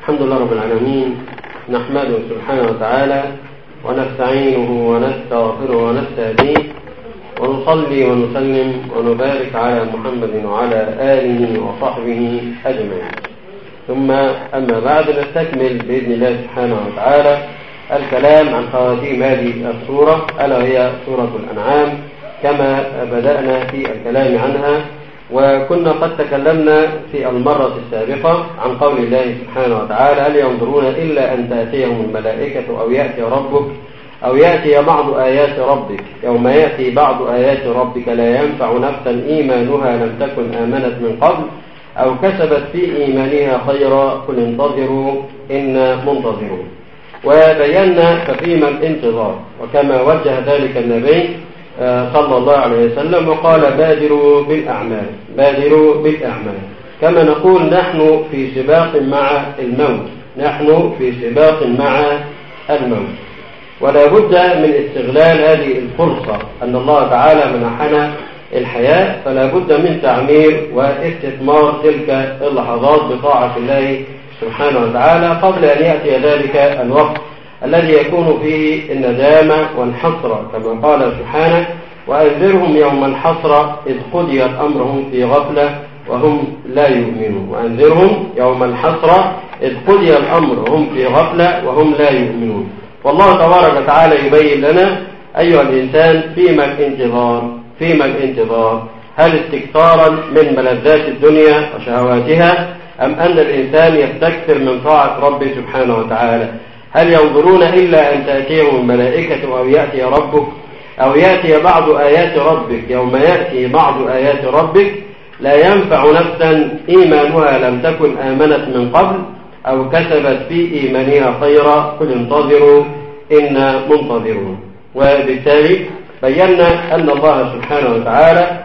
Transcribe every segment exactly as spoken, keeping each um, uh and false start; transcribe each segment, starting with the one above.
الحمد لله رب العالمين، نحمده سبحانه وتعالى ونستعينه ونستغفره ونستهديه ونصلي ونسلم ونبارك على محمد وعلى آله وصحبه أجمعين. ثم أما بعد، نستكمل بإذن الله سبحانه وتعالى الكلام عن خواتيم هذه السورة، ألا هي سورة الأنعام، كما بدأنا في الكلام عنها. وكنا قد تكلمنا في المرة السابقة عن قول الله سبحانه وتعالى: هل ينظرون إلا أن تأتيهم الملائكة أو يأتي ربك أو يأتي بعض آيات ربك يوم يأتي بعض آيات ربك لا ينفع نفسا إيمانها لم تكن آمنت من قبل أو كسبت في إيمانها خيرا قل انتظروا إنا منتظرون. وبينا ففيما الانتظار، وكما وجه ذلك النبي صلى الله عليه وسلم وقال: بادروا بالأعمال بادروا بالأعمال. كما نقول نحن في سباق مع الموت نحن في سباق مع الموت ولا بد من استغلال هذه الفرصة أن الله تعالى منحنا الحياة، فلا بد من تعمير واستثمار تلك اللحظات بطاعة الله سبحانه وتعالى قبل أن يأتي ذلك الوقت الذي يكون فيه الندامة والحسرة، كما قال سبحانه: وأنذرهم يوم الحسرة إذ قضي الأمر هم في غفلة وهم لا يؤمنون. وأنذرهم يوم الحسرة إذ قضي الأمر هم في غفلة وهم لا يؤمنون. والله تبارك وتعالى يبين لنا أيها الإنسان فيما الانتظار فيما الانتظار هل استكثارا من ملذات الدنيا وشهواتها، أم أن الإنسان يستكثر من طاعة ربه سبحانه وتعالى؟ هل ينظرون إلا أن تأتيهم الملائكة أو يأتي ربك أو يأتي بعض آيات ربك يوم يأتي بعض آيات ربك لا ينفع نفسا إيمانها لم تكن آمنت من قبل أو كسبت في إيمانها خيرا قل انتظروا إنا منتظرون. وبالتالي بينا أن الله سبحانه وتعالى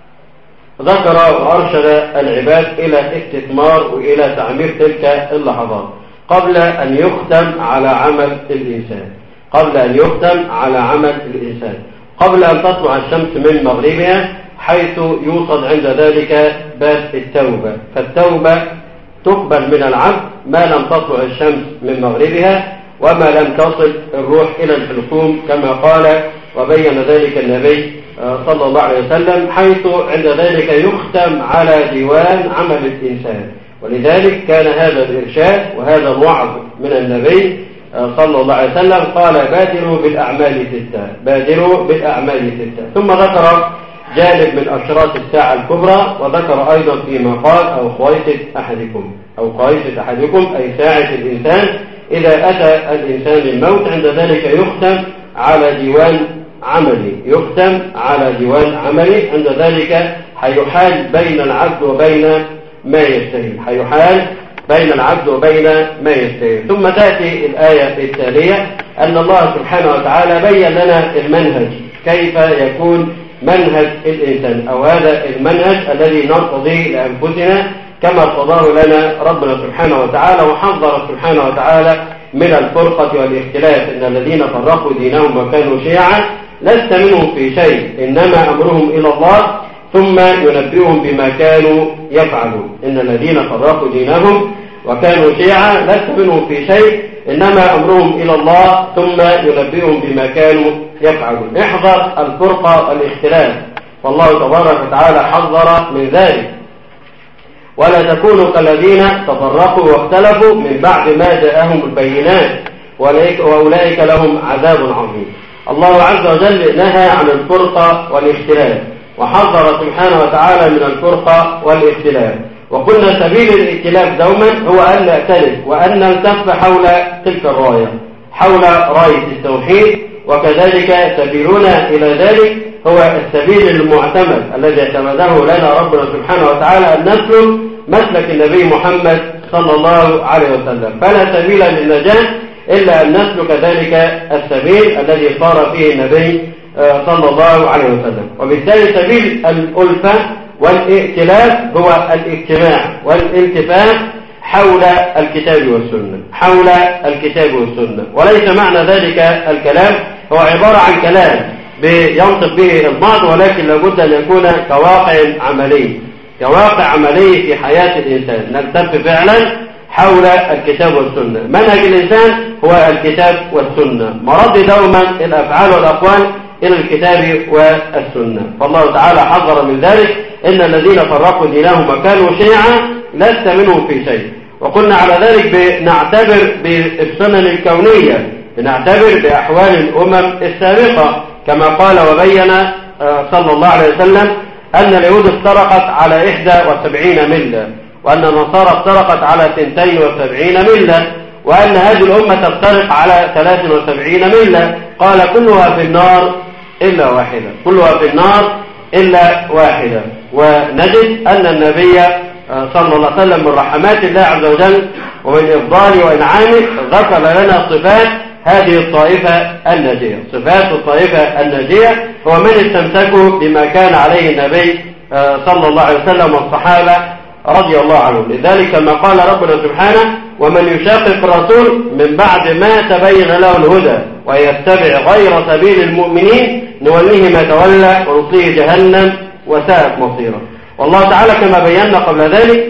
ذكر وأرشد العباد إلى استثمار وإلى تعمير تلك اللحظات قبل أن يختم على عمل الإنسان قبل أن يختم على عمل الإنسان قبل أن تطلع الشمس من مغربها، حيث يوصل عند ذلك باب التوبة. فالتوبة تقبل من العبد ما لم تطلع الشمس من مغربها وما لم تصل الروح إلى الحلقوم، كما قال وبين ذلك النبي صلى الله عليه وسلم، حيث عند ذلك يختم على ديوان عمل الإنسان. ولذلك كان هذا الإرشاد وهذا الوعظ من النبي صلى الله عليه وسلم، قال: بادروا بالأعمال ستة بادروا بالأعمال ستة. ثم ذكر جانب من أشراط الساعة الكبرى، وذكر أيضا فيما قال: أو خايفة أحدكم أو خايفة أحدكم أي ساعة الإنسان إذا أتى الإنسان الموت، عند ذلك يختم على ديوان عملي يختم على ديوان عملي عند ذلك حيحال بين العبد وبين ما يستهي حيحال بين العبد وبين ما يستهي. ثم تأتي الآية التالية أن الله سبحانه وتعالى بين لنا المنهج، كيف يكون منهج الإنسان، أو هذا المنهج الذي نرتضيه لأنفسنا كما ارتضاه لنا ربنا سبحانه وتعالى، وحذر سبحانه وتعالى من الفرقة والاختلاف. إن الذين فرقوا دينهم وكانوا شيعا لست منهم في شيء إنما أمرهم إلى الله ثم ينبئهم بما كانوا يفعلون. إن الذين فرقوا دينهم وكانوا شيعا لست منهم في شيء إنما أمرهم إلى الله ثم ينبئهم بما كانوا يفعلون. احذر الفرقة والاختلاف، والله تبارك وتعالى حذر من ذلك. ولا تكونوا كالذين تفرقوا واختلفوا من بعد ما جاءهم البينات وأولئك لهم عذاب عظيم. الله عز وجل نهى عن الفرقة والاختلاف، وحذر سبحانه وتعالى من الفرقة والاختلاف. وقلنا سبيل الائتلاف دوما هو أن نأتلف وأن نلتف حول تلك الراية حول راية التوحيد، وكذلك سبيلنا إلى ذلك هو السبيل المعتمد الذي اعتمده لنا ربنا سبحانه وتعالى، أن نسلك مسلك النبي محمد صلى الله عليه وسلم. فلا سبيل للنجاة إلا أن نسلك ذلك السبيل الذي صار فيه النبي صلى الله عليه وسلم. وبالتالي سبيل الألفة والائتلاف هو الاجتماع والالتفاف حول الكتاب والسنة حول الكتاب والسنة وليس معنى ذلك الكلام هو عبارة عن كلام بينطق به البعض، ولكن لابد أن يكون كواقع عملي كواقع عملي في حياة الإنسان. نلتف فعلا حول الكتاب والسنة. منهج الإنسان هو الكتاب والسنة، مرد دوما الأفعال والأقوال إلى الكتاب والسنة. فالله تعالى حذر من ذلك: إن الذين فرقوا دينهم وكانوا شيعا لست منهم في شيء. وقلنا على ذلك بنعتبر بالسنن الكونية، بنعتبر بأحوال الأمم السابقة، كما قال وبين صلى الله عليه وسلم أن اليهود افترقت على إحدى وسبعين ملة، وأن النصارى افترقت على اثنتين وسبعين ملة، وأن هذه الأمة تفترق على ثلاث وسبعين ملة. قال كلها في النار إلا واحدة، كلها في النار إلا واحدة. ونجد أن النبي صلى الله عليه وسلم من رحمات الله عز وجل ومن إفضاله وإنعامه ذكر لنا صفات هذه الطائفة الناجية. صفات الطائفة الناجية هو من استمسكوا بما كان عليه النبي صلى الله عليه وسلم والصحابة رضي الله عنهم. لذلك كما قال ربنا سبحانه: ومن يشاقق الرسول من بعد ما تبين له الهدى ويتبع غير سبيل المؤمنين نوليه ما تولى ونصليه جهنم وساءت مصيرا. والله تعالى كما بينا قبل ذلك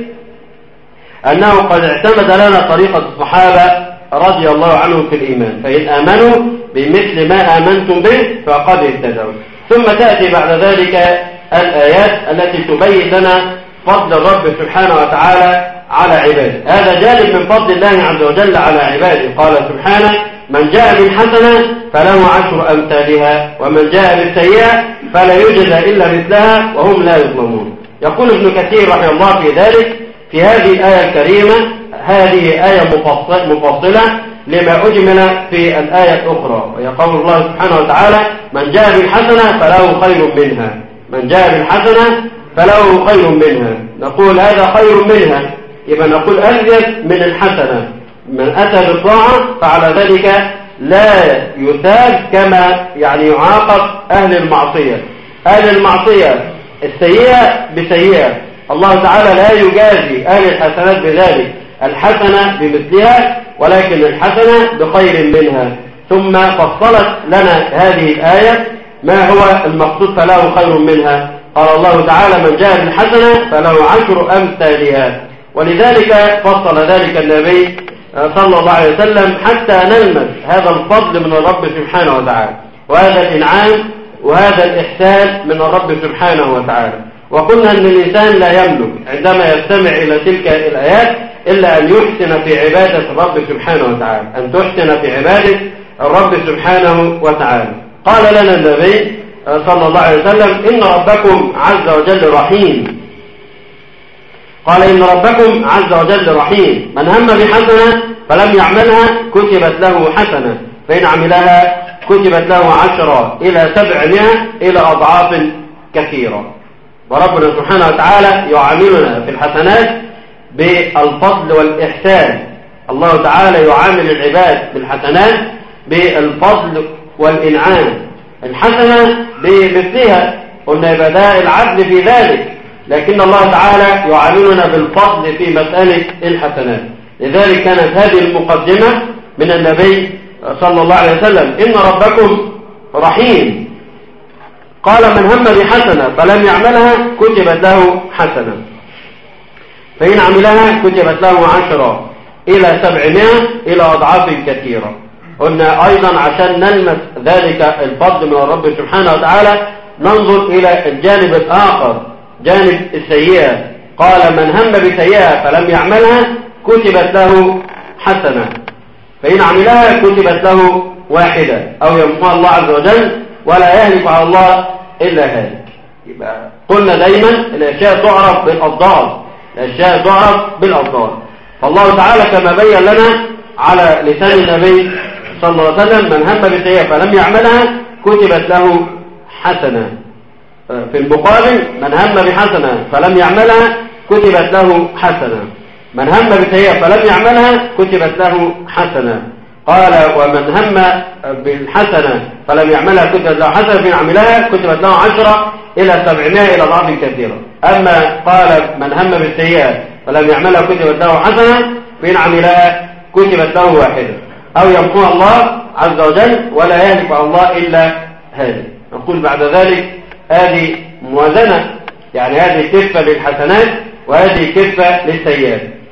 أنه قد اعتمد لنا طريقة الصحابة رضي الله عنهم في الإيمان، فإن آمنوا بمثل ما آمنتم به فقد اهتدوا. ثم تأتي بعد ذلك الآيات التي تبين لنا فضل الرب سبحانه وتعالى على عباده. هذا جانب من فضل الله عز وجل على عباده. قال سبحانه: من جاء بالحسنة فله عشر أمثالها ومن جاء بالسيئة فلا يجزى إلا مثلها وهم لا يظلمون. يقول ابن كثير رحمه الله في ذلك في هذه الآية الكريمة: هذه آية مفصلة لما أجمل في الآية الأخرى، وهي قول الله سبحانه وتعالى: من جاء بالحسنة فله خير منها، من جاء بالحسنة فله خير منها. نقول هذا خير منها، يبقى نقول أزيد من الحسنة. من أتى بالطاعة فعلى ذلك لا يثاب كما يعني يعاقب أهل المعصية. أهل المعصية السيئة بسيئة، الله تعالى لا يجازي أهل الحسنات بذلك، الحسنة بمثلها ولكن الحسنة بخير منها. ثم فصلت لنا هذه الآية ما هو المقصود فله خير منها. قال الله تعالى: من جاء بالحسنة فله عشر أمثالها. ولذلك فصل ذلك النبي صلى الله عليه وسلم حتى نلمس هذا الفضل من الرب سبحانه وتعالى، وهذا الإنعام وهذا الإحسان من الرب سبحانه وتعالى. وقلنا أن الإنسان لا يملك عندما يستمع إلى تلك الآيات إلا أن يحسن في عبادة الرب سبحانه وتعالى، أن تحسن في عبادة الرب سبحانه وتعالى. قال لنا النبي صلى الله عليه وسلم: إن ربكم عز وجل رحيم. قال: إن ربكم عز وجل رحيم، من هم بحسنة فلم يعملها كتبت له حسنة، فإن عملها كتبت له عشرة إلى سبعمائة إلى أضعاف كثيرة. وربنا سبحانه وتعالى يعاملنا في الحسنات بالفضل والإحسان. الله تعالى يعامل العباد بالحسنات بالفضل والإنعام. الحسنة بمثلها قلنا يبقى ده العدل في ذلك، لكن الله تعالى يعاملنا بالفضل في مسألة الحسنات. لذلك كانت هذه المقدمة من النبي صلى الله عليه وسلم: إن ربكم رحيم. قال: من هم بحسنة فلم يعملها كتبت له حسنة، فإن عملها كتبت له عشرة إلى سبعمائة إلى أضعاف كثيرة. قلنا أيضا عشان نلمس ذلك الفضل من الرب سبحانه وتعالى ننظر إلى الجانب الآخر، جانب السيئة. قال: من هم بسيئة فلم يعملها كتبت له حسنة، فإن عملها كتبت له واحدة أو يمحوها الله عز وجل ولا يهلك على الله إلا هالك. يبقى قلنا دايما الأشياء تعرف بالأفضال، الأشياء تعرف بالأفضال. فالله تعالى كما بين لنا على لسان النبي صلى الله عليه وسلم: من هم بسيئة فلم يعملها كتبت له حسنة. في المقابل: من هم بحسنة فلم يعملها كتبت له حسنة، من هم بسيئة فلم يعملها كتبت له حسنة. قال: ومن هم بالحسنة فلم يعملها كتبت له حسنة، فإن عملها كتبت له عشرة إلى سبعمائة إلى أضعاف كثيرة. أما قال: من هم بالسيئة فلم يعملها كتبت له حسنة، فإن عملها كتبت له واحدة أو يمحوها الله عز وجل ولا يهلك على الله إلا هذا. نقول بعد ذلك هذه موازنة، يعني هذه كفة للحسنات وهذه كفة للسيئات.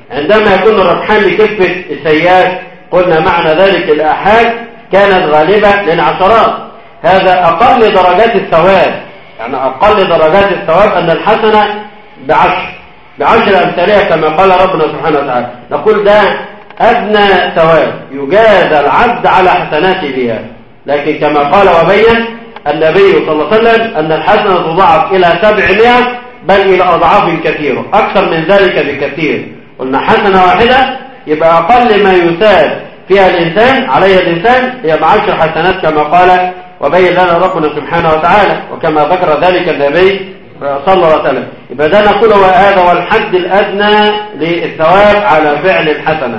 عندما يكون الربحان لكفة السيئات قلنا معنى ذلك الآحاد كانت غالبة للعشرات. هذا أقل درجات الثواب، يعني أقل درجات الثواب أن الحسنة بعشر بعشر أمثالها كما قال ربنا سبحانه وتعالى. نقول ده أدنى ثواب يجازى العبد على حسناته بها. لكن كما قال وبين النبي صلى الله عليه وسلم أن الحسنة تضاعف إلى سبعمائة بل إلى أضعاف كثيرة، أكثر من ذلك بكثير. قلنا حسنة واحدة يبقى أقل ما يساب فيها الإنسان عليه الإنسان هي بعشر حسنات كما قال وبين لنا ربنا سبحانه وتعالى، وكما ذكر ذلك النبي صلى الله عليه وسلم. يبقى ده نقول هذا هو الحد الأدنى للثواب على فعل الحسنة،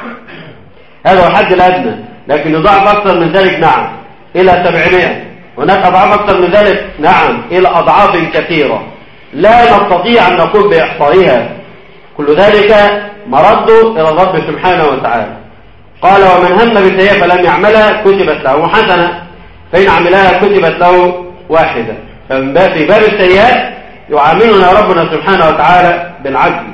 هذا هو الحد الأدنى. لكن يضاعف أكثر من ذلك نعم إلى سبعمائة، هناك أضعاف أكثر من ذلك نعم إلى أضعاف كثيرة لا نستطيع أن نقول بإحصائها. كل ذلك مرده إلى الرب سبحانه وتعالى. قال ومن هم بسيئة فلم يعملها كتبت له حسنة، فإن عملها كتبت له واحدة. في باب السيئات يعاملنا ربنا سبحانه وتعالى بالعدل،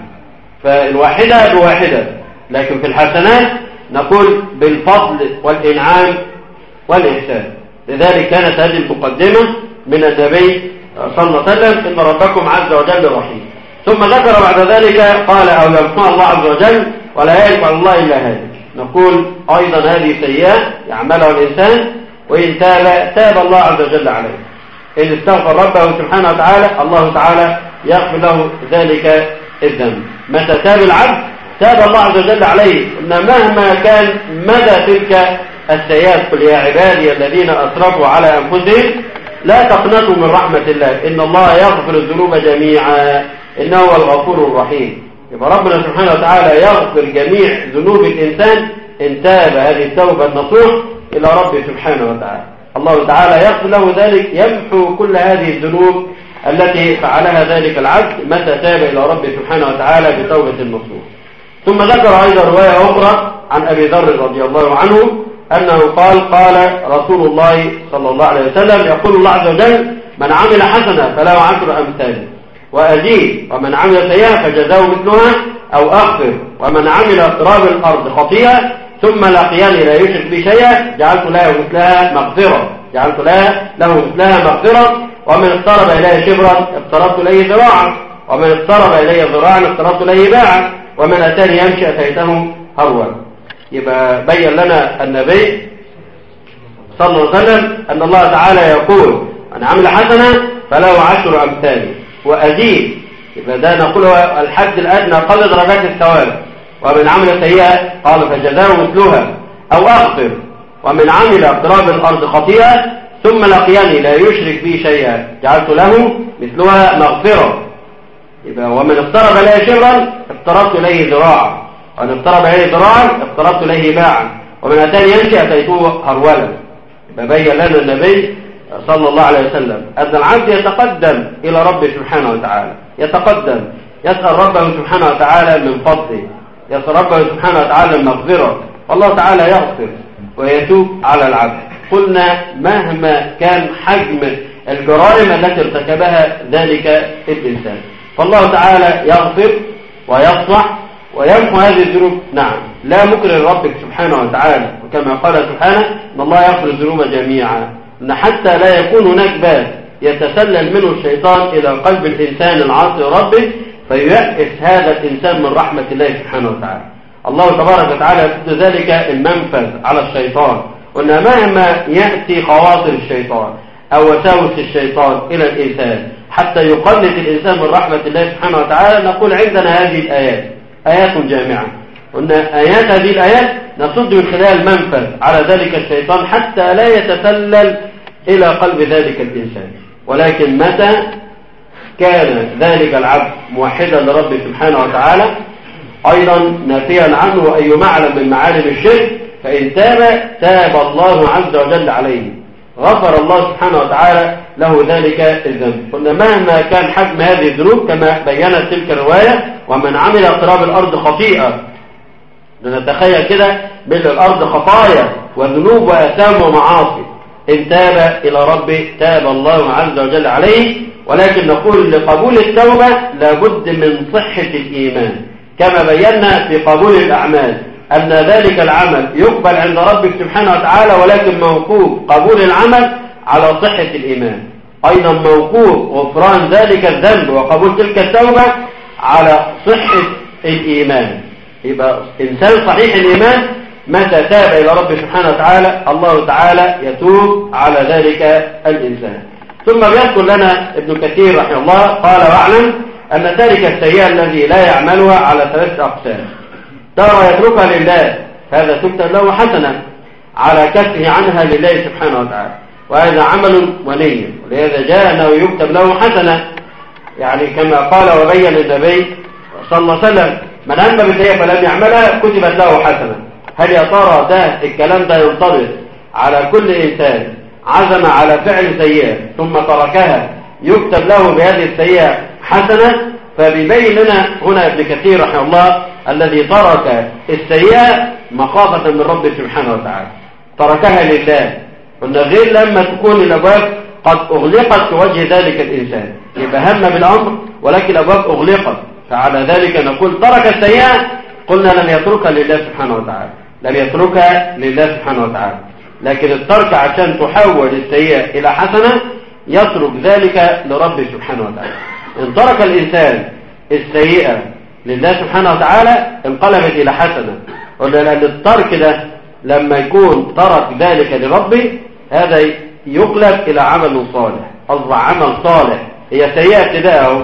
فالواحدة بواحدة، لكن في الحسنات نقول بالفضل والإنعام والإحسان. لذلك كانت هذه المقدمة من النبي صلى الله عليه وسلم إن ربكم عز وجل رحيم. ثم ذكر بعد ذلك قال أو يمحو الله عز وجل ولا يجعل الله إلا هذا. نقول أيضا هذه سيئة يعملها الإنسان وإن تاب تاب الله عز وجل عليه. إن استغفر ربه سبحانه وتعالى الله تعالى يغفر له ذلك الذنب. متى تاب العبد تاب الله عز وجل عليه. إن مهما كان مدى تلك السيئات قل يا عبادي الذين أسرفوا على أنفسهم لا تقنطوا من رحمة الله إن الله يغفر الذنوب جميعا إنه هو الغفور الرحيم. يبقى ربنا سبحانه وتعالى يغفر جميع ذنوب الإنسان إن تاب هذه التوبة النصوح إلى ربه سبحانه وتعالى. الله تعالى يغفر له ذلك، يمحو كل هذه الذنوب التي فعلها ذلك العبد متى تاب إلى ربه سبحانه وتعالى بتوبة النصوح. ثم ذكر أيضا رواية أخرى عن أبي ذر رضي الله عنه أنه قال قال رسول الله صلى الله عليه وسلم يقول الله عز وجل من عمل حسنة فله عشر أمثاله وأزيد ومن عمل سيئة فجزاؤه مثلها أو أغفر ومن عمل اقتراب الأرض خطيئة ثم لقياني لا يشرك بي شيئا جعلت له مثلها مغفرة جعلت له له مثلها مغفرة ومن اقترب إليه شبرا اقتربت إليه ذراعا ومن اقترب إليه ذراعا اقتربت إليه باعا ومن أتاني يمشي أتيته هرولا. يبقى بين لنا النبي صلى الله عليه وسلم أن الله تعالى يقول من عمل حسنة فله عشر أمثاله وأزيد. يبقى ده نقول الحد الأدنى قل درجات الثواب. ومن عمل سيئة قال فجزاؤه مثلها أو أغفر ومن عمل اقتراب الأرض خطيئة ثم لقياني لا يشرك بي شيئا جعلت له مثلها مغفرة. يبقى ومن اقترب إليه شبرا اقتربت إليه ذراعا ومن اقترب إليه ذراعا اقتربت إليه باعا ومن أتاني يمشي أتيته هرولا. يبقى بين لنا النبي صلى الله عليه وسلم أن العبد يتقدم إلى ربه سبحانه وتعالى، يتقدم يسأل ربه سبحانه وتعالى من فضله، يسأل ربه سبحانه وتعالى المغفرة، والله تعالى يغفر ويتوب على العبد. قلنا مهما كان حجم الجرائم التي ارتكبها ذلك الإنسان فالله تعالى يغفر ويصلح ويمحو هذه الذنوب. نعم لا مكره ربك سبحانه وتعالى، وكما قال سبحانه ان الله يغفر الذنوب جميعا، ان حتى لا يكون هناك باب يتسلل منه الشيطان الى قلب الانسان العاصي ربه فييأس هذا الانسان من رحمه الله سبحانه وتعالى. الله تبارك وتعالى يقول ذلك المنفذ على الشيطان، وان مهما ياتي خواطر الشيطان او وساوس الشيطان الى الانسان حتى يقلد الانسان من رحمه الله سبحانه وتعالى نقول عندنا هذه الايات آيات جامعة. قلنا آيات هذه الآيات نصد من خلال المنفذ على ذلك الشيطان حتى لا يتسلل إلى قلب ذلك الإنسان. ولكن متى كان ذلك العبد موحدا لربه سبحانه وتعالى أيضا نافيا عنه أي معلم من معالم الشرك فإن تاب تاب الله عز وجل عليه، غفر الله سبحانه وتعالى له ذلك الذنب. قلنا مهما كان حجم هذه الذنوب كما بينت تلك الرواية ومن عمل اقتراب الأرض خطيئة، نتخيل كده بين الأرض خطايا وذنوب وآثام ومعاصي، إن تاب إلى ربه تاب الله عز وجل عليه. ولكن نقول لقبول التوبة لابد من صحة الإيمان، كما بينا في قبول الأعمال أن ذلك العمل يقبل عند ربك سبحانه وتعالى، ولكن موقوف قبول العمل على صحة الإيمان. أيضا موقوف غفران ذلك الذنب وقبول تلك التوبة على صحة الإيمان. يبقى إنسان صحيح الإيمان متى تاب إلى رب سبحانه وتعالى الله تعالى يتوب على ذلك الإنسان. ثم بيذكر لنا ابن كثير رحمه الله قال: واعلم أن تارك السيئة الذي لا يعملها على ثلاثة أقسام: ترى يتركها لله، هذا تكتب له حسنة على كفه عنها لله سبحانه وتعالى، وهذا عمل ونية، ولهذا جاء أنه يكتب له حسنة، يعني كما قال وبين النبي صلى الله عليه وسلم: من هم بالسيئة فلم يعملها كتبت له حسنة. هل يا ترى ده الكلام ده ينطبق على كل إنسان عزم على فعل سيئة ثم تركها يكتب له بهذه السيئة حسنة؟ فبيبين لنا هنا ابن كثير رحمه الله الذي ترك السيئة مخافة من رب سبحانه وتعالى، تركها لله. قلنا غير لما تكون الأبواب قد أغلقت في وجه ذلك الإنسان، يبقى هم بالأمر ولكن الأبواب أغلقت، فعلى ذلك نقول ترك السيئة، قلنا لم يتركها لله سبحانه وتعالى، لم يتركها لله سبحانه وتعالى، لكن الترك عشان تحول السيئة إلى حسنة يترك ذلك لرب سبحانه وتعالى. إن ترك الإنسان السيئة لله سبحانه وتعالى انقلبت إلى حسنة، قلنا لأن الترك ده لما يكون ترك ذلك لربه هذا يقلب إلى عمل صالح، أصبح عمل صالح، هي سيئة ابتداءه،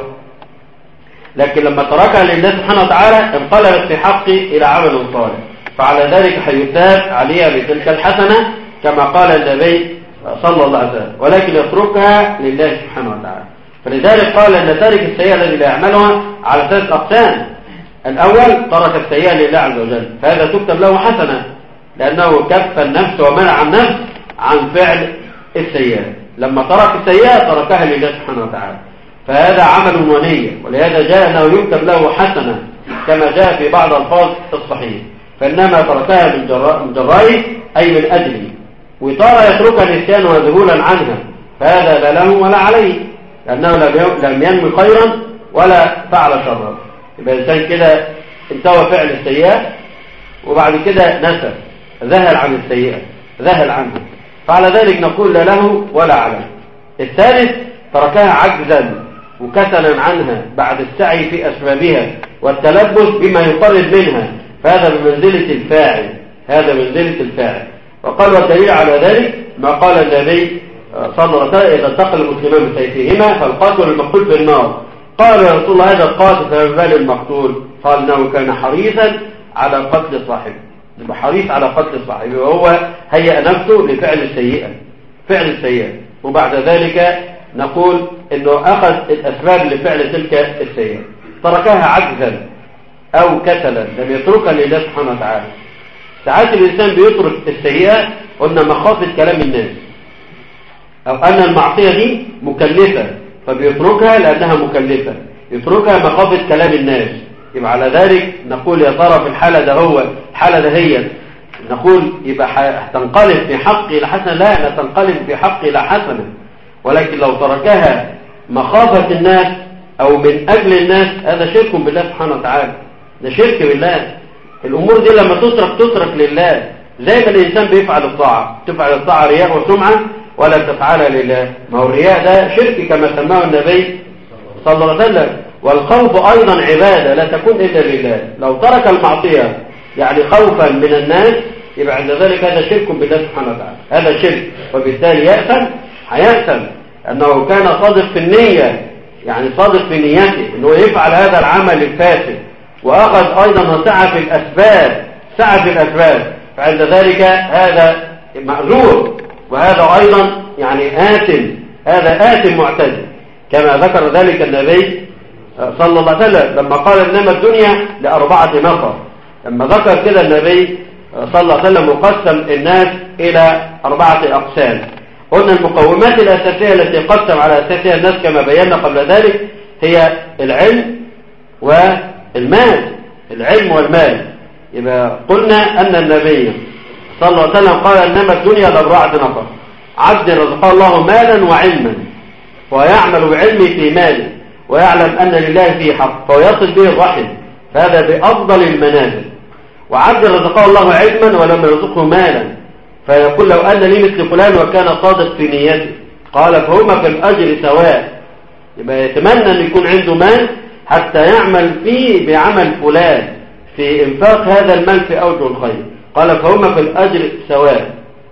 لكن لما تركها لله سبحانه وتعالى انقلبت في حقه إلى عمل صالح، فعلى ذلك حيثاب عليها بتلك الحسنة كما قال النبي صلى الله عليه وسلم، ولكن يتركها لله سبحانه وتعالى. فلذلك قال أن تارك السيئة الذي لا يعملها على ثلاث أقسام: الأول ترك السيئة لله عز وجل، فهذا تكتب له حسنة لأنه كف النفس ومنع النفس عن فعل السيئة، لما ترك السيئة تركها لله سبحانه وتعالى، فهذا عمل ونية، ولهذا جاء أنه يكتب له حسنة كما جاء في بعض الفاظ الصحيح، فإنما تركها من جرائه أي من أجله. وترى يتركها نسيان وذهولا عنها، فهذا لا له ولا عليه، لأنه لم ينمي خيرا ولا فعل شرا. يبقى الإنسان كده انتهى فعل السيئة وبعد كده نسى، ذهل عن السيئة، ذهل عنها، فعلى ذلك نقول لا له ولا عليه. الثالث تركها عجزا وكسلا عنها بعد السعي في أسبابها والتلبس بما يقرب منها، فهذا بمنزلة الفاعل، هذا منزلة الفاعل. وقال والدليل على ذلك ما قال النبي صلى الله عليه وسلم: إذا التقى المسلمان بسيفيهما فالقاتل المقتول في النار. قال يا رسول الله هذا القاتل فما بال المقتول؟ قال انه كان حريصا على قتل صاحبه، يبقى حريص على قتل صاحبه، وهو هيأ نفسه لفعل السيئة، فعل السيئة، وبعد ذلك نقول انه اخذ الاسباب لفعل تلك السيئة، تركها عجزا او كسلا، لم يتركها لله سبحانه وتعالى. ساعات الانسان بيترك السيئة قلنا مخافة كلام الناس، او ان المعصية دي مكلفة فبيتركها لانها مكلفة، يتركها مخافة كلام الناس. يبقى على ذلك نقول يا ترى في الحالة ده هو الحالة ده هي نقول يبقى هتنقلب في حقي لحسنة؟ لا، لا تنقلب في حقي لحسنة، ولكن لو تركها مخافة الناس او من اجل الناس هذا شرك بالله سبحانه وتعالى، ده شرك بالله. الامور دي لما تترك تترك لله، زي ما الانسان بيفعل الطاعة، تفعل الطاعة رياء وسمعة ولا تفعلها لله، ما هو الرياء ده شرك كما سماه النبي صلى الله عليه وسلم. والخوف ايضا عبادة لا تكون الا لله، لو ترك المعصية يعني خوفا من الناس يبقى عند ذلك هذا شرك بالله سبحانه وتعالى، هذا شرك، وبالتالي يأثم، هيأثم انه كان صادق في النية، يعني صادق في نيته انه يفعل هذا العمل الفاسد، واخذ ايضا سعى في الاسباب، سعى في الاسباب، فعند ذلك هذا معذور، وهذا ايضا يعني آثم، هذا آثم معتد، كما ذكر ذلك النبي صلى الله عليه وسلم لما قال انما الدنيا لأربعة نفر. لما ذكر كده النبي صلى الله عليه وسلم وقسم الناس إلى أربعة أقسام. قلنا المقومات الأساسية التي قسم على أساسها الناس كما بينا قبل ذلك هي العلم والمال، العلم والمال. يبقى قلنا أن النبي صلى الله عليه وسلم قال انما الدنيا لأربعة نفر: عبد رزقه الله مالا وعلما ويعمل بعلمه في ماله ويعلم أن لله فيه حق فيصل به الرحم فهذا بأفضل المنازل. وعبد رزقه الله علما ولم يرزقه مالا، فيقول لو أن لي مثل فلان وكان صادق في نيته، قال فهما في الأجر سواء. يبقى يتمنى أن يكون عنده مال حتى يعمل فيه بعمل فلان في إنفاق هذا المال في أوجه الخير، قال فهما في الأجر سواء.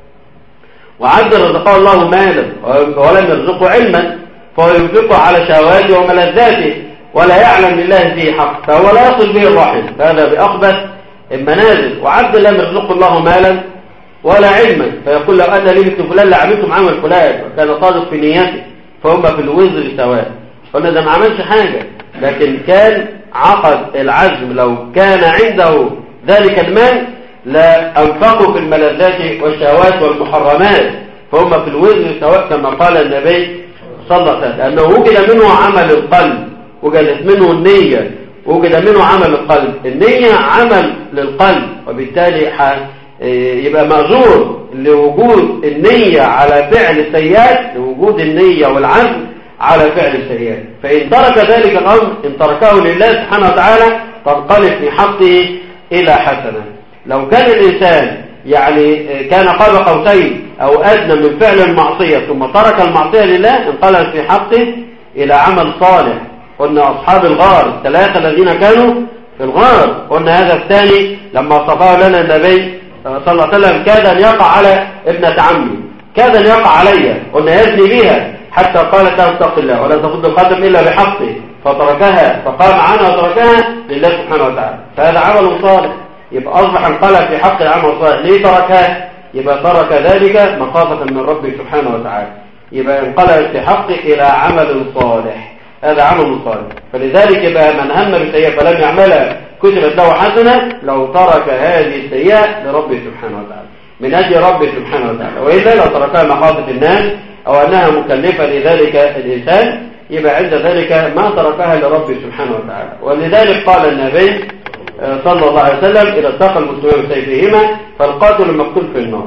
وعبد رزقه الله مالا ولم يرزقه علما، فهو ينفقه على شهواته وملذاته ولا يعلم لله فيه حق، فهو لا يصل به الرحم، فهذا بأخبث المنازل. وعبد لم يرزقه الله مالا ولا علما، فيقول لو أن لي مثل فلان لعملتم عمل فلان وكان صادق في نيته، فهما في الوزر سواء. قلنا ده ما عملش حاجة، لكن كان عقد العزم لو كان عنده ذلك المال لا أنفقوا في الملذات والشهوات والمحرمات، فهم في الوزن سواء كما قال النبي صلى الله عليه وسلم، لأنه وجد منه عمل القلب، وجدت منه النية، وجد منه عمل القلب. النية عمل للقلب، وبالتالي يبقى مأجور لوجود النية على فعل السيئات، لوجود النية والعزم على فعل السيئات. فإن ترك ذلك الأمر، إن تركه لله سبحانه وتعالى، تنقلب في حقه إلى حسنة. لو كان الإنسان يعني كان قاب قوسين أو أدنى من فعل المعصية ثم ترك المعصية لله، انقلب في حقه إلى عمل صالح. قلنا أصحاب الغار الثلاثة الذين كانوا في الغار، قلنا هذا الثاني لما صفاه لنا النبي صلى الله عليه وسلم كاد أن يقع على ابنة عمي، كاد أن يقع علي، قلنا يزني بها حتى قالت له اتق الله ولا تفض القدم إلا بحقه، فتركها، فقام عنها وتركها لله سبحانه وتعالى، فهذا عمل صالح. يبقى أصبح انقلب في حق العمل الصالح. ليه تركها؟ يبقى ترك ذلك مخافة من ربه سبحانه وتعالى، يبقى انقلب في حقه إلى عمل صالح، هذا عمل صالح. فلذلك يبقى من هم بسيئة فلم يعملها كتبت له حسنة، لو ترك هذه السيئة لربه سبحانه وتعالى من أجل ربه سبحانه وتعالى، وإلا لو تركها مخافة الناس أو أنها مكلفة لذلك الإنسان، يبقى عند ذلك ما تركها لربه سبحانه وتعالى. ولذلك قال النبي صلى الله عليه وسلم إذا التقى المسلمين بسيفهما فالقاتل المقتول في النار.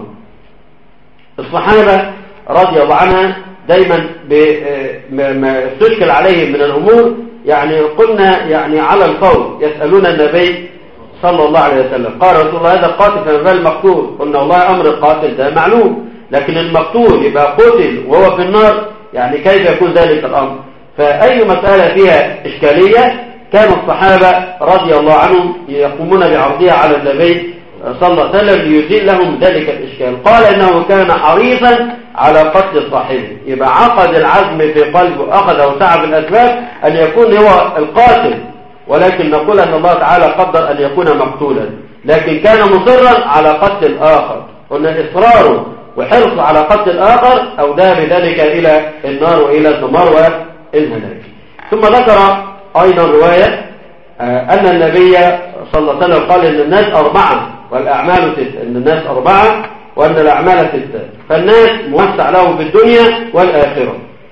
الصحابة رضي الله عنها دايما ما استشكل عليهم من الأمور، يعني قلنا يعني على الفور يسألون النبي صلى الله عليه وسلم، قال رسول الله هذا القاتل فما المقتول؟ قلنا والله أمر القاتل ده معلوم، لكن المقتول يبقى قتل وهو في النار، يعني كيف يكون ذلك الأمر؟ فأي مسألة فيها إشكالية كان الصحابة رضي الله عنهم يقومون بعرضها على النبي صلى الله عليه وسلم ليزيل لهم ذلك الإشكال. قال إنه كان حريصا على قتل صاحبه، يبقى عقد العزم في قلبه، أخذ وسعى بالأسباب أن يكون هو القاتل، ولكن نقول أن الله تعالى قدر أن يكون مقتولا، لكن كان مصرا على قتل الآخر. قلنا إصراره وحرصه على قتل الآخر أوداه بذلك إلى النار وإلى الدمار والهلاك. ثم ذكر أيضا رواية أن النبي صلى الله عليه وسلم قال إن الناس أربعة والأعمال ستة، إن الناس أربعة وأن الأعمال ستة. فالناس موسع له في الدنيا والآخرة،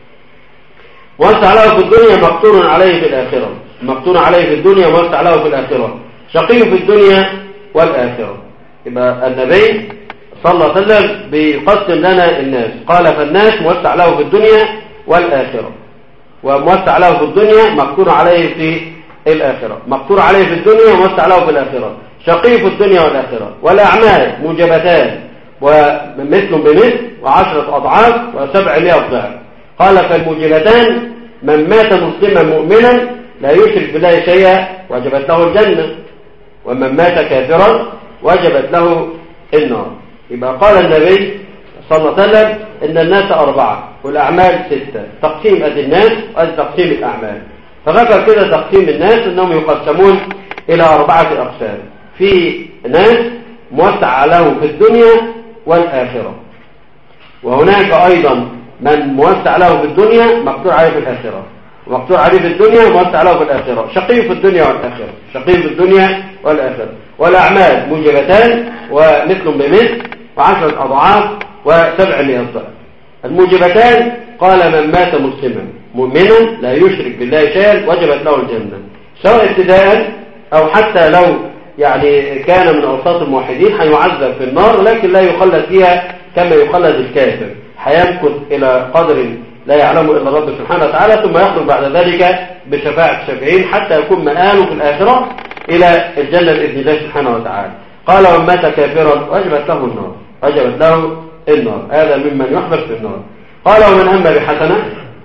موسع له في الدنيا مقتول عليه في الآخرة، مقتول عليه في الدنيا موسع له في الآخرة، شقي في الدنيا والآخرة. يبقى النبي صلى الله عليه وسلم بيقسم لنا الناس، قال فالناس موسع له في الدنيا والآخرة، وموسع له في الدنيا مقتول عليه في الآخرة، مقتول عليه في الدنيا وموسع له في الآخرة، شقي في الدنيا والآخرة. والأعمال موجبتان ومثل بمثل وعشرة أضعاف وسبعمائة ضعف. قال فالموجبتان من مات مسلما مؤمنا لا يشرك بالله شيئا وجبت له الجنة، ومن مات كافرا وجبت له النار. يبقى قال النبي صلى الله عليه وسلم إن الناس أربعة والأعمال ستة، تقسيم أدي الناس وأدي تقسيم الأعمال. فذكر كده تقسيم الناس أنهم يقسمون إلى أربعة أقسام، في ناس موسع له في الدنيا والآخرة، وهناك أيضا من موسع له في الدنيا مقتول عليه في الآخرة، ومقتول عليه في الدنيا موسع له في الآخرة، شقي في الدنيا والآخرة، شقي في الدنيا والآخرة. والأعمال موجبتان ومثل بمثل وعشرة أضعاف وسبعمائة ضعف. الموجبتان قال من مات مسلما مؤمنا لا يشرك بالله شيئا وجبت له الجنة، سواء ابتداء أو حتى لو يعني كان من أوساط الموحدين هيعذب في النار، لكن لا يخلد فيها كما يخلد الكافر، هيمكث إلى قدر لا يعلمه إلا رب سبحانه وتعالى، ثم يخرج بعد ذلك بشفاعة الشافعين حتى يكون مآله في الآخرة إلى الجنة بإذن الله سبحانه وتعالى. قال ومن مات كافرا وجبت له النار، وجبت له النار، هذا ممن يحبس في النار. قال ومن هم بحسنة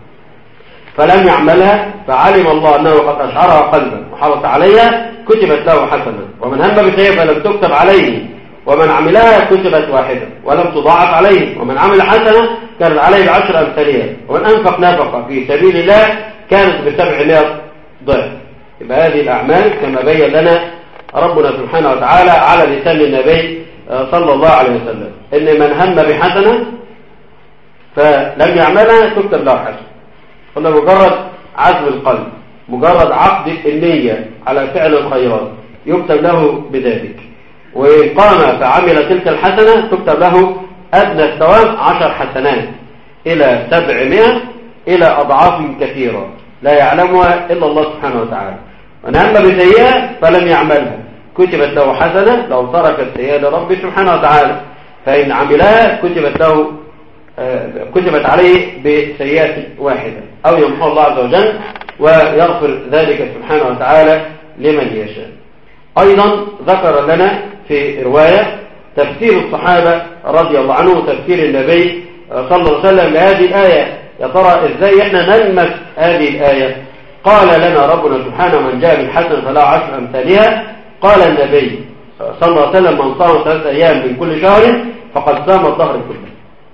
فلم يعملها فعلم الله أنه قد أشعرها قلبا وحرص عليها كتبت له حسنة. ومن هم بسيئة فلم تكتب عليه ومن عملها كتبت واحدة ولم تضاعف عليه. ومن عمل حسنة كانت عليه بعشر أمثالها. ومن أنفق نفقة في سبيل الله كانت بسبعمائة ضعف. يبقى هذه الأعمال كما بين لنا ربنا سبحانه وتعالى على لسان النبي صلى الله عليه وسلم، إن من هم بحسنة فلم يعملها تكتب له حسنة. قلنا مجرد عزم القلب، مجرد عقد النية على فعل الخيرات يكتب له بذلك. وإن قام فعمل تلك الحسنة تكتب له أدنى الثواب عشر حسنات إلى سبعمائة إلى أضعاف كثيرة لا يعلمها إلا الله سبحانه وتعالى. من هم بسيئة فلم يعملها كتبت له حسنة لو ترك السيئة لرب سبحانه وتعالى، فإن عملها كتبت له كتبت عليه بسيئة واحدة، أو يمحو الله عز وجل ويغفر ذلك سبحانه وتعالى لمن يشاء. أيضا ذكر لنا في رواية تفسير الصحابة رضي الله عنه تفسير النبي صلى الله عليه وسلم لهذه الآية. يا ترى إزاي إحنا نلمس هذه الآية؟ قال لنا ربنا سبحانه من جاء بالحسنة فله عشر أمثالها. قال النبي صلى الله عليه وسلم من صام ثلاثة أيام من كل شهر فقد صام الدهر كله.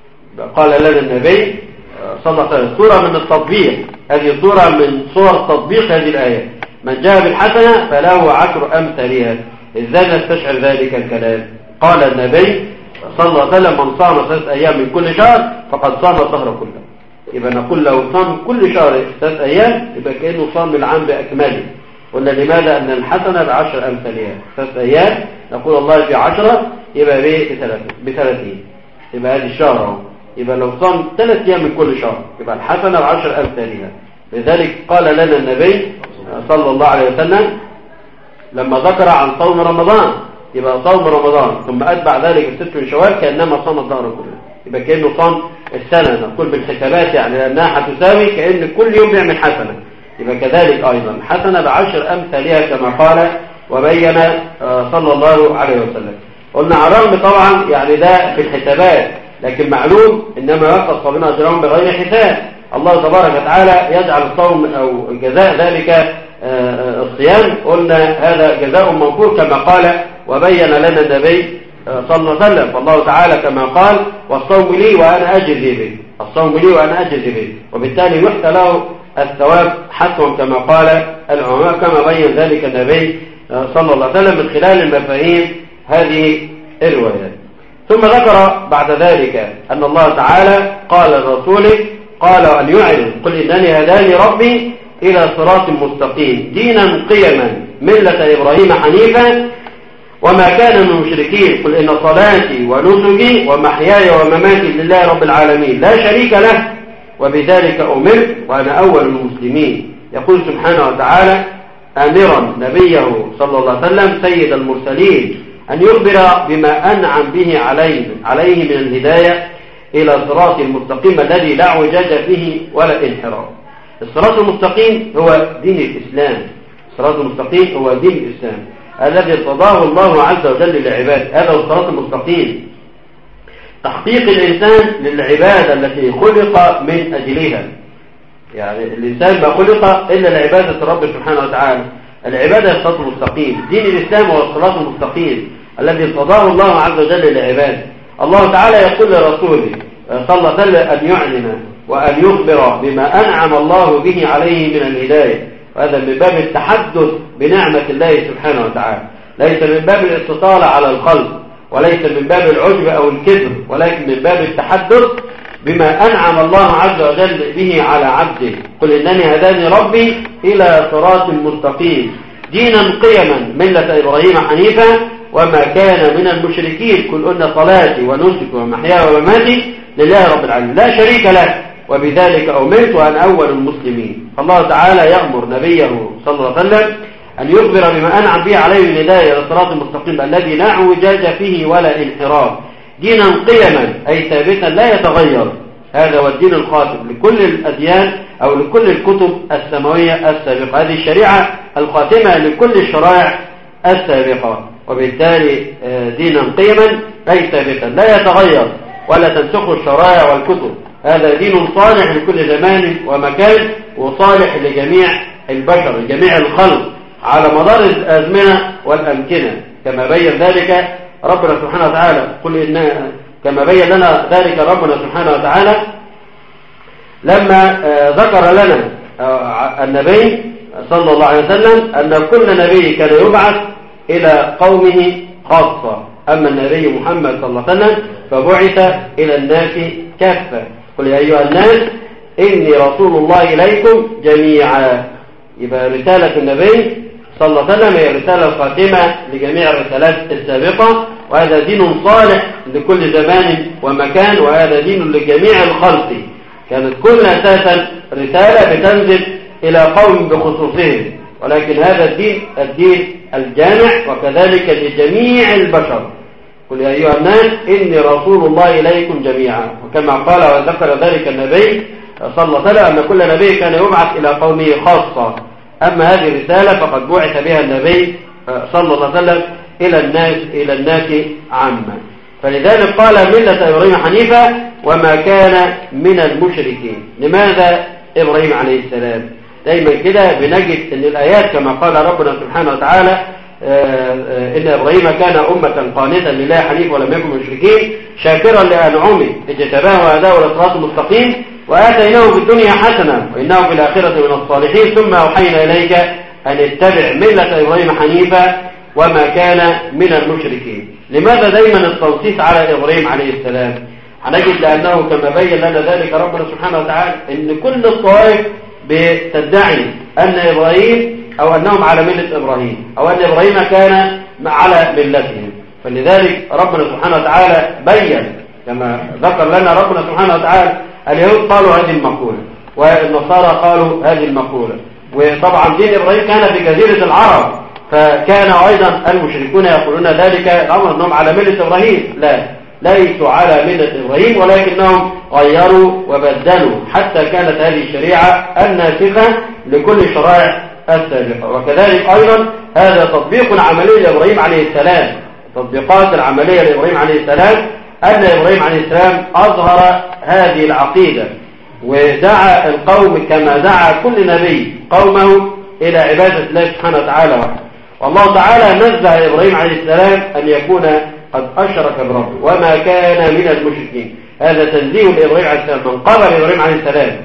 قال لنا النبي صلى الله عليه وسلم صورة من التطبيق، هذه صورة من صور تطبيق هذه الآية. من جاء بالحسنة فله عشر أمثالها. إزاي نستشعر ذلك الكلام؟ قال النبي صلى الله عليه وسلم من صام ثلاثة أيام من كل شهر فقد صام الدهر كله. يبقى نقول لو صام كل شهر ثلاث أيام يبقى كأنه صام العام بأكمله. قلنا لماذا؟ أن الحسنة بعشر أمثالها. ثلاث أيام نقول الله في عشرة يبقى بثلاثين، يبقى هذه الشهر. يبقى لو صام ثلاث أيام من كل شهر يبقى الحسنة بعشر أمثالها. لذلك قال لنا النبي صلى الله عليه وسلم لما ذكر عن صوم رمضان يبقى صوم رمضان ثم أتبع ذلك الست من شوال كأنما صام الدهر كله، يبقى كأنه صام السنة. نقول بالحسابات يعني لأنها هتساوي كأن كل يوم بيعمل حسنة. يبقى كذلك أيضا حسنة بعشر أمثالها كما قال وبين صلى الله عليه وسلم. قلنا على الرغم طبعا يعني ده في الحسابات، لكن معلوم إنما يوفى الصابرين أجرهم بغير حساب. الله تبارك وتعالى يجعل الصوم أو جزاء ذلك الصيام قلنا هذا جزاء موفور كما قال وبين لنا النبي صلى الله عليه وسلم. فالله تعالى كما قال والصوم لي وأنا أجزي به، الصوم لي وأنا أجزي به، وبالتالي يحتى له الثواب حسوا كما قال العلماء كما بين ذلك النبي صلى الله عليه وسلم من خلال المفاهيم هذه الروايات. ثم ذكر بعد ذلك أن الله تعالى قال لرسوله قال أن يعلن قل إنني هداني ربي إلى صراط مستقيم دينا قيما ملة إبراهيم حنيفا وما كان من المشركين قل إن صلاتي ونسكي ومحياي ومماتي لله رب العالمين لا شريك له وبذلك أمرت وأنا أول المسلمين. يقول سبحانه وتعالى آمرا نبيه صلى الله عليه وسلم سيد المرسلين أن يخبر بما أنعم به عليه, عليه من الهداية إلى صراط المستقيم الذي لا اعوجاج فيه ولا انحراف. الصراط المستقيم هو دين الإسلام، الصراط المستقيم هو دين الإسلام الذي ارتضاه الله عز وجل للعباد. هذا هو الصراط المستقيم، تحقيق الإنسان للعبادة التي خلق من أجلها. يعني الإنسان ما خلق إلا لعبادة الرب سبحانه وتعالى. العبادة الصراط المستقيم، دين الإسلام هو الصراط المستقيم الذي ارتضاه الله عز وجل للعباد. الله تعالى يقول لرسوله صلى الله عليه وسلم أن يعلن وأن يخبر بما أنعم الله به عليه من الهداية، وهذا من باب التحدث بنعمة الله سبحانه وتعالى، ليس من باب الاستطالة على الخلق وليس من باب العجب أو الكبر، ولكن من باب التحدث بما أنعم الله عز وجل به على عبده. قل إنني هداني ربي إلى صراط مستقيم دينا قيما ملة إبراهيم حنيفا وما كان من المشركين. قل إن صلاتي ونسكي ومحياي ومماتي لله رب العالمين لا شريك له وبذلك أمرت وأنا أول المسلمين. الله تعالى يأمر نبيه صلى الله عليه وسلم أن يخبر بما أنعم به عليه من الهداية إلى الصراط المستقيم الذي لا اعوجاج فيه ولا انحراف دينا قيما أي ثابتا لا يتغير. هذا هو الدين الخاتم لكل الأديان أو لكل الكتب السماوية السابقة. هذه الشريعة الخاتمة لكل الشرائع السابقة، وبالتالي دينا قيما أي ثابتا لا يتغير ولا تنسخ الشرائع والكتب. هذا دين صالح لكل زمان ومكان، وصالح لجميع البشر لجميع الخلق على مدار الأزمنة والأمكنة، كما بين ذلك ربنا سبحانه وتعالى. قل إن كما بين لنا ذلك ربنا سبحانه وتعالى لما ذكر لنا النبي صلى الله عليه وسلم أن كل نبي كان يبعث إلى قومه خاصة، أما النبي محمد صلى الله عليه وسلم فبعث إلى الناس كافة. قل يا أيها الناس إني رسول الله إليكم جميعا. يبقى رسالة النبي صلى الله عليه وسلم هي رسالة خاتمة لجميع الرسالات السابقة، وهذا دين صالح لكل زمان ومكان، وهذا دين لجميع الخلق. كانت كل أساسا رسالة بتنزل إلى قوم بخصوصهم، ولكن هذا الدين الدين الجامع وكذلك لجميع البشر. قل يا أيها الناس إني رسول الله إليكم جميعا، وكما قال وذكر ذلك النبي صلى الله عليه وسلم أن كل نبي كان يبعث إلى قومه خاصة، أما هذه الرسالة فقد بعث بها النبي صلى الله عليه وسلم إلى الناس إلى الناس عامة. فلذلك قال ملة إبراهيم حنيفة وما كان من المشركين. لماذا إبراهيم عليه السلام؟ دايما كده بنجد أن الآيات كما قال ربنا سبحانه وتعالى إن إبراهيم كان أمة قانتا لله حنيفا ولم يكن مشركين شاكرا لأنعمه اجتباه وهداه إلى صراط مستقيم وآتيناه في الدنيا حسنة وإنه في الآخرة من الصالحين ثم أوحينا إليك أن اتبع ملة إبراهيم حنيفا وما كان من المشركين. لماذا دايما التنصيص على إبراهيم عليه السلام؟ هنجد لأنه كما بين لنا ذلك ربنا سبحانه وتعالى إن كل الطوائف بتدعي أن إبراهيم أو أنهم على ملة إبراهيم أو أن إبراهيم كان على ملتهم. فلذلك ربنا سبحانه وتعالى بين كما ذكر لنا ربنا سبحانه وتعالى اليهود قالوا هذه المقولة والنصارى قالوا هذه المقولة. وطبعا دين إبراهيم كان في جزيرة العرب، فكان أيضا المشركون يقولون ذلك الأمر أنهم على ملة إبراهيم. لا، ليسوا على ملة إبراهيم ولكنهم غيروا وبدلوا حتى كانت هذه الشريعة الناسخة لكل شرائع السابقة. وكذلك أيضا هذا تطبيق عملي لإبراهيم عليه السلام. التطبيقات العملية لإبراهيم عليه السلام أن إبراهيم عليه السلام أظهر هذه العقيدة ودعا القوم كما دعا كل نبي قومه إلى عبادة الله سبحانه وتعالى وحده. والله تعالى نزه إبراهيم عليه السلام أن يكون قد أشرك بربه وما كان من المشركين. هذا تنزيه لإبراهيم عليه السلام من قبل إبراهيم عليه السلام،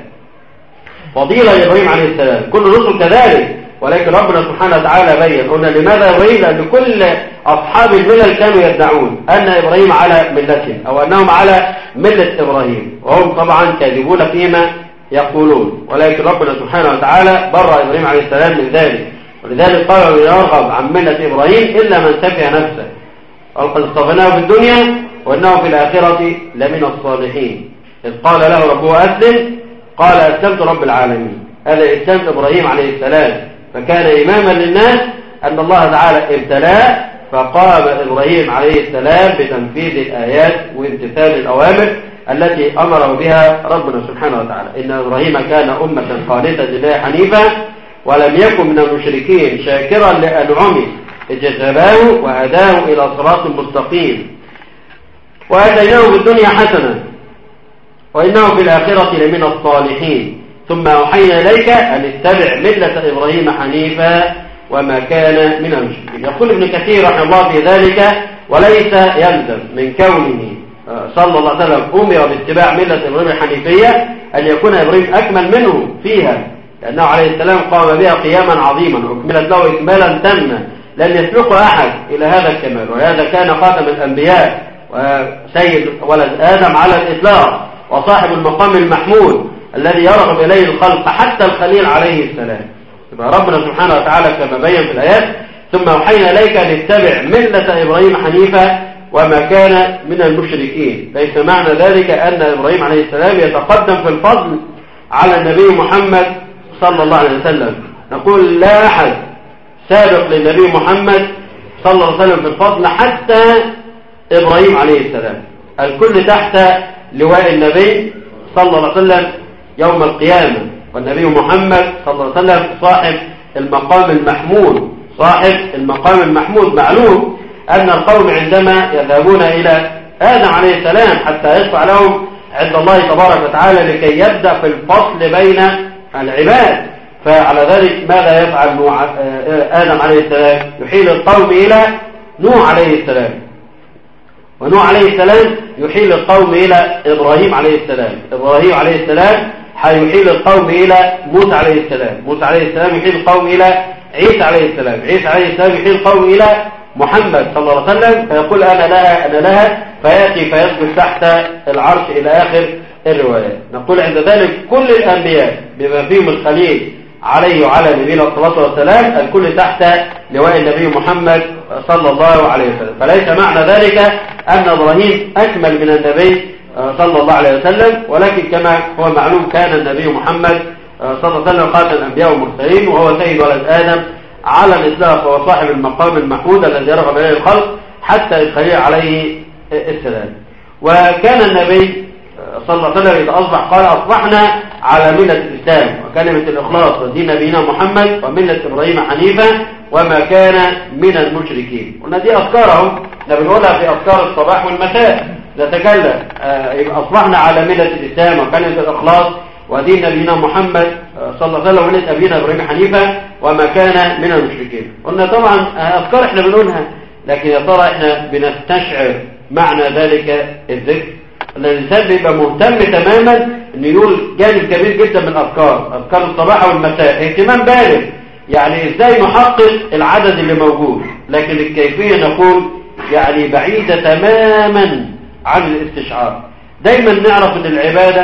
فضيلة لإبراهيم عليه السلام. كل الرسل كذلك، ولكن ربنا سبحانه وتعالى بين قلنا لماذا إبراهيم؟ لأن كل أصحاب الملل كانوا يدعون أن إبراهيم على ملتهم أو أنهم على ملة إبراهيم، وهم طبعا كاذبون فيما يقولون. ولكن ربنا سبحانه وتعالى برأ إبراهيم عليه السلام من ذلك، ولذلك قالوا يرغب عن ملة إبراهيم إلا من سفه نفسه وقد اصطفيناه في الدنيا وإنه في الآخرة لمن الصالحين. إذ قال له ربه أسلم قال أسلمت رب العالمين. هذا إسلام إبراهيم عليه السلام، فكان إماما للناس أن الله تعالى ابتلاه، فقام إبراهيم عليه السلام بتنفيذ الآيات وامتثال الأوامر التي أمره بها ربنا سبحانه وتعالى. إن إبراهيم كان أمة قانتا لله حنيفا ولم يكن من المشركين شاكرا لأنعمه اجتباه وهداه إلى صراط مستقيم وآتيناه في الدنيا حسنة وإنه في الآخرة لمن الصالحين ثم أوحينا إليك أن اتبع ملة إبراهيم حنيفا وما كان من المشركين. يقول ابن كثير رحمه الله في ذلك: وليس يلزم من كونه صلى الله عليه وسلم أمر باتباع ملة إبراهيم الحنيفية أن يكون إبراهيم أكمل منه فيها، لأنه عليه السلام قام بها قياما عظيما وأكملت له إكمالا تاما لم يسبق أحد إلى هذا الكمال، وهذا كان خاتم الأنبياء وسيد ولد آدم على الإطلاق وصاحب المقام المحمود الذي يرغب إليه الخلق حتى الخليل عليه السلام. يبقى ربنا سبحانه وتعالى كما بين في الآيات: ثم أوحينا إليك أن اتبع ملة إبراهيم حنيفا وما كان من المشركين. ليس معنى ذلك أن إبراهيم عليه السلام يتقدم في الفضل على النبي محمد صلى الله عليه وسلم. نقول لا أحد سابق للنبي محمد صلى الله عليه وسلم في الفضل حتى إبراهيم عليه السلام. الكل تحت لواء النبي صلى الله عليه وسلم يوم القيامة، والنبي محمد صلى الله عليه وسلم صاحب المقام المحمود صاحب المقام المحمود. معلوم أن القوم عندما يذهبون إلى آدم عليه السلام حتى يشفع لهم عند الله تبارك وتعالى لكي يبدأ في الفصل بين العباد، فعلى ذلك ماذا يفعل آدم عليه السلام؟ يحيل القوم إلى نوح عليه السلام، ونوح عليه السلام يحيل القوم إلى إبراهيم عليه السلام، إبراهيم عليه السلام حيحيل القوم إلى موسى عليه السلام، موسى عليه السلام يحيل القوم إلى عيسى عليه السلام، عيسى عليه السلام يحيل القوم إلى محمد صلى الله عليه وسلم، فيقول أنا لها أنا لها، فيأتي فيسجد تحت العرش إلى آخر الروايات. نقول عند ذلك كل الأنبياء بما فيهم الخليل عليه وعلى نبينا الصلاة والسلام الكل تحت لواء النبي محمد صلى الله عليه وسلم. فليس معنى ذلك أن إبراهيم أكمل من النبي صلى الله عليه وسلم، ولكن كما هو معلوم كان النبي محمد صلى الله عليه وسلم خاتم الأنبياء والمرسلين، وهو سيد ولد آدم على الإطلاق، وهو صاحب المقام المحمود الذي رغب إليه الخلق حتى الخليل عليه السلام. وكان النبي صلى الله عليه وسلم إذا أصبح قال أصبحنا على ملة الإسلام وكلمة الإخلاص ودين نبينا محمد وملة إبراهيم حنيفا وما كان من المشركين. قلنا دي أذكارهم بنقولها في أذكار الصباح والمساء، نتكلم يبقى أصبحنا على ملة الإسلام وكلمة الإخلاص ودين نبينا محمد صلى الله عليه وسلم وملة أبينا إبراهيم حنيفا وما كان من المشركين. قلنا طبعا أذكار إحنا بنقولها، لكن يا ترى إحنا بنستشعر معنى ذلك الذكر؟ الإنسان بيبقى مهتم تماما أن يقول جانب كبير جدا من الأذكار، أذكار الصباح والمساء، اهتمام بالغ، يعني إزاي نحقق العدد اللي موجود، لكن الكيفية نقول يعني بعيدة تماما عن الاستشعار. دايما نعرف أن العبادة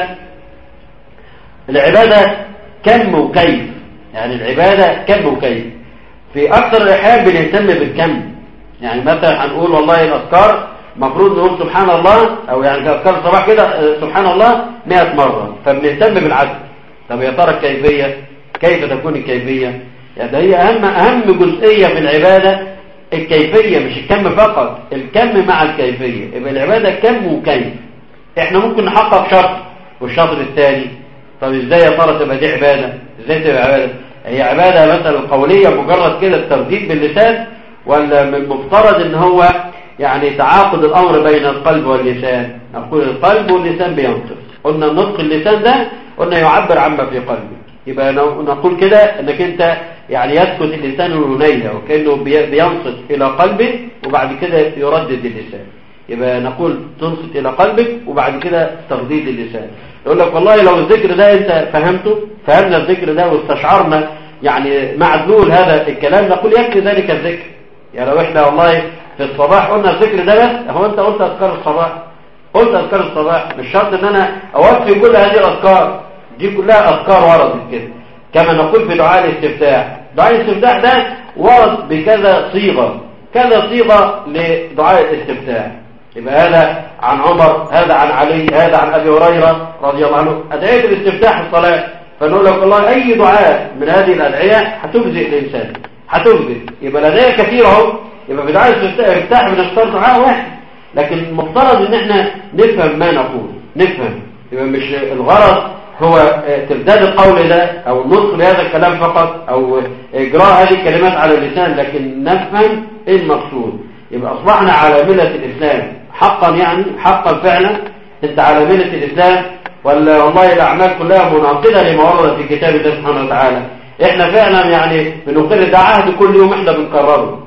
العبادة كم وكيف، يعني العبادة كم وكيف. في أكثر الأحيان بنهتم بالكم، يعني مثلا هنقول والله الأذكار مفروض نقول سبحان الله، او يعني اذكار الصباح كده سبحان الله مئة مرة، فبنهتم بالعدد. طب يا ترى الكيفية كيف تكون الكيفية؟ يعني هي اهم اهم جزئية في العبادة الكيفية، مش الكم فقط، الكم مع الكيفية. يبقى العبادة كم وكيف. احنا ممكن نحقق شرط والشرط الثاني، طب ازاي يا ترى تبقى دي عبادة؟ ازاي تبقى عبادة؟ هي عبادة مثلا قولية مجرد كده الترديد باللسان، ولا من المفترض ان هو يعني تعاقد الأمر بين القلب واللسان؟ نقول القلب واللسان بينطق. قلنا النطق اللسان ده قلنا يعبر عما في قلبك، يبقى نقول كده انك انت يعني يسكت اللسان الهنية وكأنه بينصت إلى قلبك وبعد كده يردد اللسان. يبقى نقول تنصت إلى قلبك وبعد كده ترديد اللسان. يقول لك والله لو الذكر ده انت فهمته، فهمنا الذكر ده واستشعرنا يعني معدلول هذا الكلام، نقول يكفي ذلك الذكر. يعني لو احنا والله في الصباح قلنا الذكر ده بس، هو انت قلت اذكار الصباح، قلت اذكار الصباح، مش شرط ان انا اوفي كل هذه الاذكار، دي كلها اذكار وردت كده. كما نقول في دعاء الاستفتاح، دعاء الاستفتاح ده ورد بكذا صيغه، كذا صيغه لدعاء الاستفتاح. يبقى هذا عن عمر، هذا عن علي، هذا عن ابي هريره رضي الله عنه، ادعيه الاستفتاح الصلاه. فنقول لك والله اي دعاء من هذه الادعيه هتجزئ الانسان، هتجزئ. يبقى الادعيه كثيره اهو. يبقى في دعاء الاستفتاح بنختار دعاء واحد، لكن المفترض ان احنا نفهم ما نقول، نفهم. يبقى مش الغرض هو ترداد القول ده او النطق بهذا الكلام فقط او اجراء هذه الكلمات على اللسان، لكن نفهم ايه المقصود. يبقى اصبحنا على ملة الاسلام حقا، يعني حقا فعلا انت على ملة الاسلام، ولا والله الاعمال كلها مناقضة لما ورد في كتاب الله سبحانه وتعالى؟ احنا فعلا يعني بنقر ده عهد كل يوم احنا بنكرره.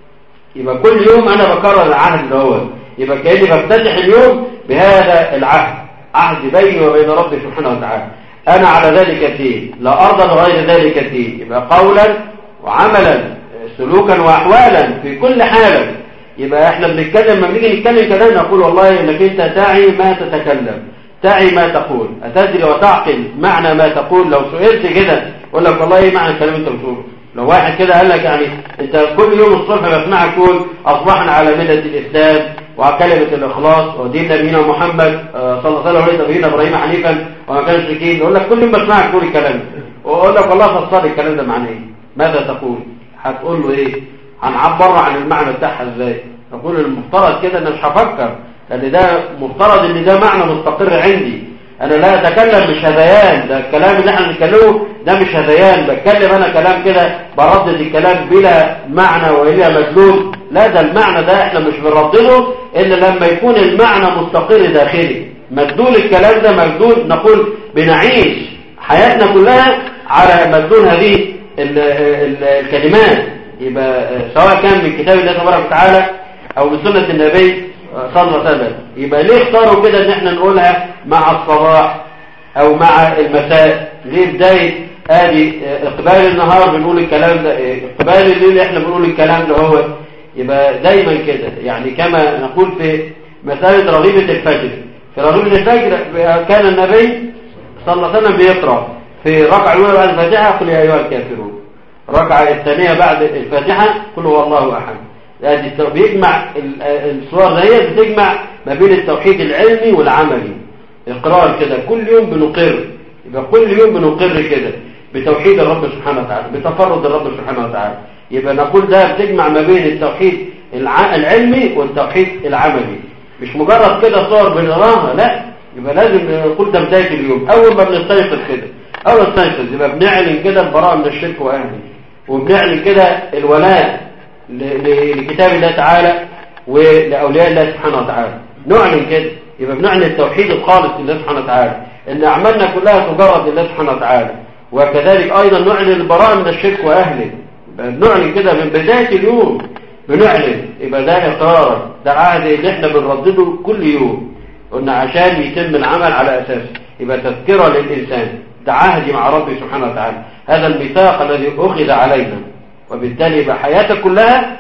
يبقى كل يوم انا بكرر العهد ده، يبقى كأني بفتتح اليوم بهذا العهد، عهد بيني وبين ربي سبحانه وتعالى. انا على ذلك فيه، لا ارضى بغير ذلك فيه. يبقى قولا وعملا، سلوكا واحوالا، في كل حالة. يبقى احنا بنتكلم، لما بنيجي نتكلم كلام نقول والله انك انت تعي ما تتكلم، تعي ما تقول، اتدري وتعقل معنى ما تقول. لو سئلت كده اقول لك والله ايه معنى الكلام انت بتقوله. لو واحد كده قال لك يعني انت كل يوم الصبح بسمعك تقول اصبحنا على ملة الاسلام وكلمة الاخلاص ودين نبينا محمد صلى الله عليه وسلم ونبينا ابراهيم حنيفا وما كانش مشركين، يقول لك كل يوم بسمعك تقول الكلام ده، واقول لك والله فسر الكلام ده معناه ايه؟ ماذا تقول؟ هتقول له ايه؟ هنعبر عن المعنى بتاعها ازاي؟ نقول المفترض كده ان مش هفكر، لان ده مفترض ان ده معنى مستقر عندي، انا لا اتكلم مش هذيان، ده الكلام اللي احنا بنتكلمه ده مش هذيان، بتكلم انا كلام كده بردد الكلام بلا معنى وإلا مدلول. لا، ده المعنى ده احنا مش بنردده الا لما يكون المعنى مستقر داخلي. مدلول الكلام ده مدلول، نقول بنعيش حياتنا كلها على مدلول هذه ال ال الكلمات. يبقى سواء كان من كتاب الله تبارك وتعالى او من سنة النبي صلى الله عليه وسلم. يبقى ليه اختاروا كده ان احنا نقولها مع الصباح او مع المساء؟ ليه بداية ادي اقبال النهار بنقول الكلام ده، اقبال الليل احنا بنقول الكلام ده هو. يبقى دايما كده، يعني كما نقول في مسألة رغيبة الفجر. في رغيبة الفجر كان النبي صلى الله عليه وسلم بيقرأ في ركعة الأولى بعد الفاتحة قل يا أيها الكافرون، الركعة الثانية بعد الفاتحة قل هو الله أحد. بيجمع الصور دي، بتجمع ما بين التوحيد العلمي والعملي. اقرار كده كل يوم بنقر، يبقى كل يوم بنقر كده بتوحيد الرب سبحانه وتعالى، بتفرد الرب سبحانه وتعالى. يبقى نقول ده بتجمع ما بين التوحيد العلمي والتوحيد العملي، مش مجرد كده صور بنقراها، لا. يبقى لازم نقول ده بداية اليوم، أول ما بنستيقظ كده، أول ما بنستيقظ يبقى بنعلن كده البراءة من الشرك وأهله، وبنعلن كده الولاء لكتاب الله تعالى ولأولياء الله سبحانه وتعالى. نعلن كده، يبقى بنعلن التوحيد الخالص لله سبحانه وتعالى، إن أعمالنا كلها تجرد لله سبحانه وتعالى. وكذلك أيضا نعلن البراءة من الشرك وأهله، بنعلن كده من بداية اليوم بنعلن. يبقى ده إقرار، ده عهد اللي احنا بنردده كل يوم، قلنا عشان يتم العمل على أساسه. يبقى تذكرة للإنسان، ده عهدي مع ربي سبحانه وتعالى، هذا الميثاق الذي أخذ علينا. وبالتالي يبقى حياتك كلها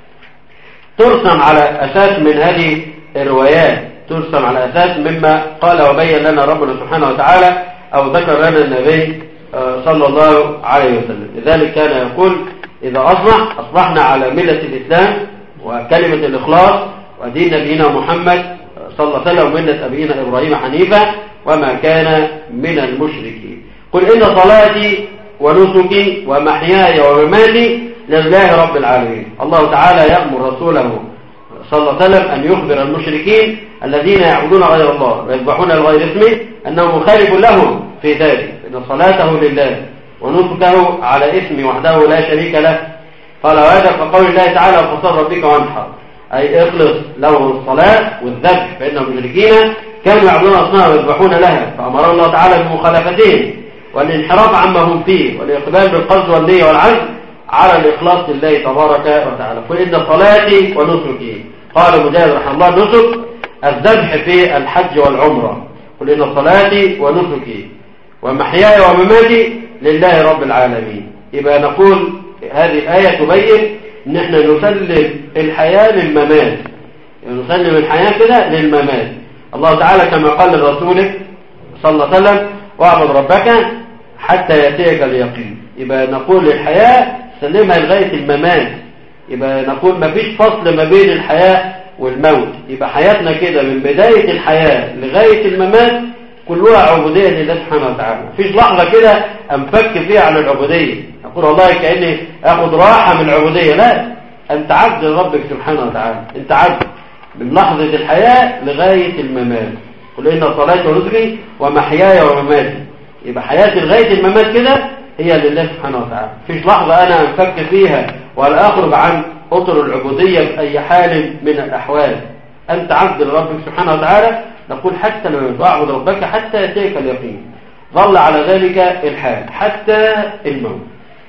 ترسم على أساس من هذه الروايات، ترسم على أساس مما قال وبين لنا ربنا سبحانه وتعالى أو ذكر لنا النبي صلى الله عليه وسلم. لذلك كان يقول إذا أصبح أصبحنا على ملة الإسلام وكلمة الإخلاص ودين نبينا محمد صلى الله عليه وسلم وملة أبينا إبراهيم حنيفا وما كان من المشركين. قل إن صلاتي ونسكي ومحياي ومماتي لله رب العالمين. الله تعالى يأمر رسوله صلى الله عليه وسلم أن يخبر المشركين الذين يعبدون غير الله ويذبحون لغير اسمه أنه مخالف لهم في ذلك، إن صلاته لله ونسكه على اسمه وحده لا شريك له. قال وهذا كقول الله تعالى فصل ربك وانحر، أي اخلص له الصلاة والذبح، فإن المشركين كانوا يعبدون أصنام ويذبحون لها، فأمر الله تعالى بمخالفتهم والانحراف عما هم فيه والإقبال بالقصد والنية والعزم على الإخلاص لله تبارك وتعالى. قل إن صلاتي ونسكي، قال مجاهد رحمه الله نسك الذبح في الحج والعمرة. قل إن صلاتي ونسكي ومحياي ومماتي لله رب العالمين. يبقى نقول هذه الآية تبين ان احنا نسلم الحياة للممات، يعني نسلم الحياة كده للممات. الله تعالى كما قال لرسوله صلى الله عليه وسلم واعبد ربك حتى يأتيك اليقين. يبقى نقول الحياة سلمها لغاية الممات. يبقى نقول ما فيش فصل ما بين الحياة والموت. يبقى حياتنا كده من بداية الحياة لغاية الممات كلها عبودية لله سبحانه وتعالى. مفيش لحظة كده أنفك فيها عن العبودية، أقول والله كأني أخذ راحة من العبودية. لا، أنت عبد لربك سبحانه وتعالى، أنت عبد من لحظة الحياة لغاية الممات. قل إن صلاتي ونسكي ومحياي ومماتي. يبقى حياتي لغاية الممات كده هي لله سبحانه وتعالى. مفيش لحظة أنا أنفك فيها ولا أخرج عن أطر العبودية بأي حال من الأحوال. أنت عبد لربك سبحانه وتعالى. نقول حتى لما تعبد ربك حتى يأتيك اليقين، ظل على ذلك الحال حتى الموت،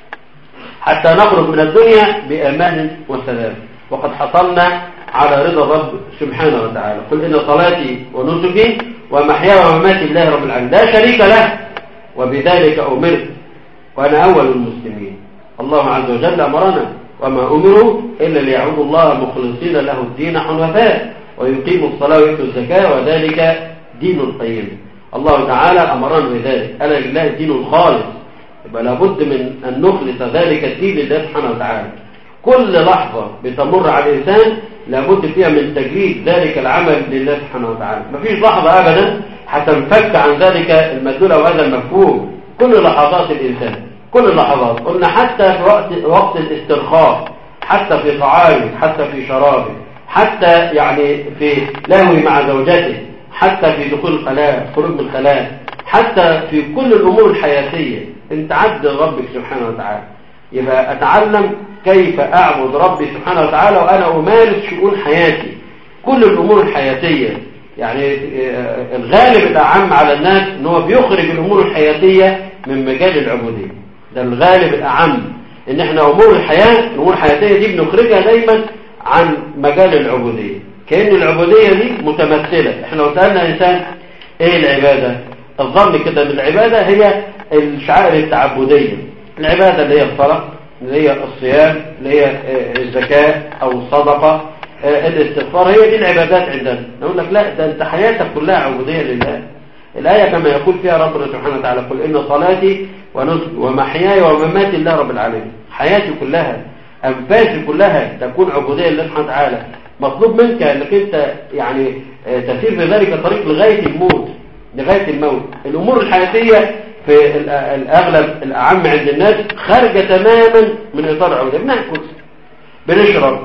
حتى نخرج من الدنيا بأمان وسلام وقد حصلنا على رضا الرب سبحانه وتعالى. قل إن صلاتي ونسكي ومحياي ومماتي لله رب العالمين لا شريك له وبذلك أمرت وأنا أول المسلمين. الله عز وجل أمرنا وما أمروا إلا ليعبدوا الله مخلصين له الدين حنفاء ويقيموا الصلاة ويؤتوا الزكاة وذلك دين القيم. الله تعالى أمرنا بذلك، ألا لله الدين الخالص. يبقى لابد من أن نخلص ذلك الدين لله سبحانه وتعالى. كل لحظة بتمر على الإنسان لابد فيها من تجريد ذلك العمل لله سبحانه وتعالى. مفيش لحظة أبدا هتنفك عن ذلك المدلول أو هذا المفهوم. كل لحظات الإنسان، كل اللحظات، قلنا حتى في وقت, وقت الاسترخاء، حتى في طعامه، حتى في شرابه، حتى يعني في لهوه مع زوجته، حتى في دخول الخلاء، خروج من الخلاء، حتى في كل الأمور الحياتية أنت عبد ربك سبحانه وتعالى. يبقى أتعلم كيف أعبد ربي سبحانه وتعالى وأنا أمارس شؤون حياتي، كل الأمور الحياتية. يعني الغالب الأعم على الناس أنه بيخرج الأمور الحياتية من مجال العبودية. ده الغالب الأعم، إن إحنا أمور الحياة الأمور الحياتية دي بنخرجها دايما عن مجال العبودية، كأن العبودية دي متمثلة. إحنا لو سألنا إنسان إيه العبادة، الظن كده من العبادة هي الشعائر التعبدية، العبادة اللي هي الصلاة، اللي هي الصيام، اللي هي الزكاة أو الصدقة، الاستغفار، هي دي العبادات عندنا. نقول لك لا، ده أنت حياتك كلها عبودية لله. الآية كما يقول فيها ربنا سبحانه وتعالى: قل إن صلاتي ونسكي ومحياي ومماتي لله رب العالمين. حياتي كلها، أنفاسي كلها تكون عبودية لله سبحانه وتعالى. مطلوب منك أنك أنت يعني تسير بذلك الطريق لغاية الموت، لغاية الموت. الأمور الحياتية في الأغلب الأعم عند الناس خارجة تماما من إطار العبودية. بناكل، بنشرب،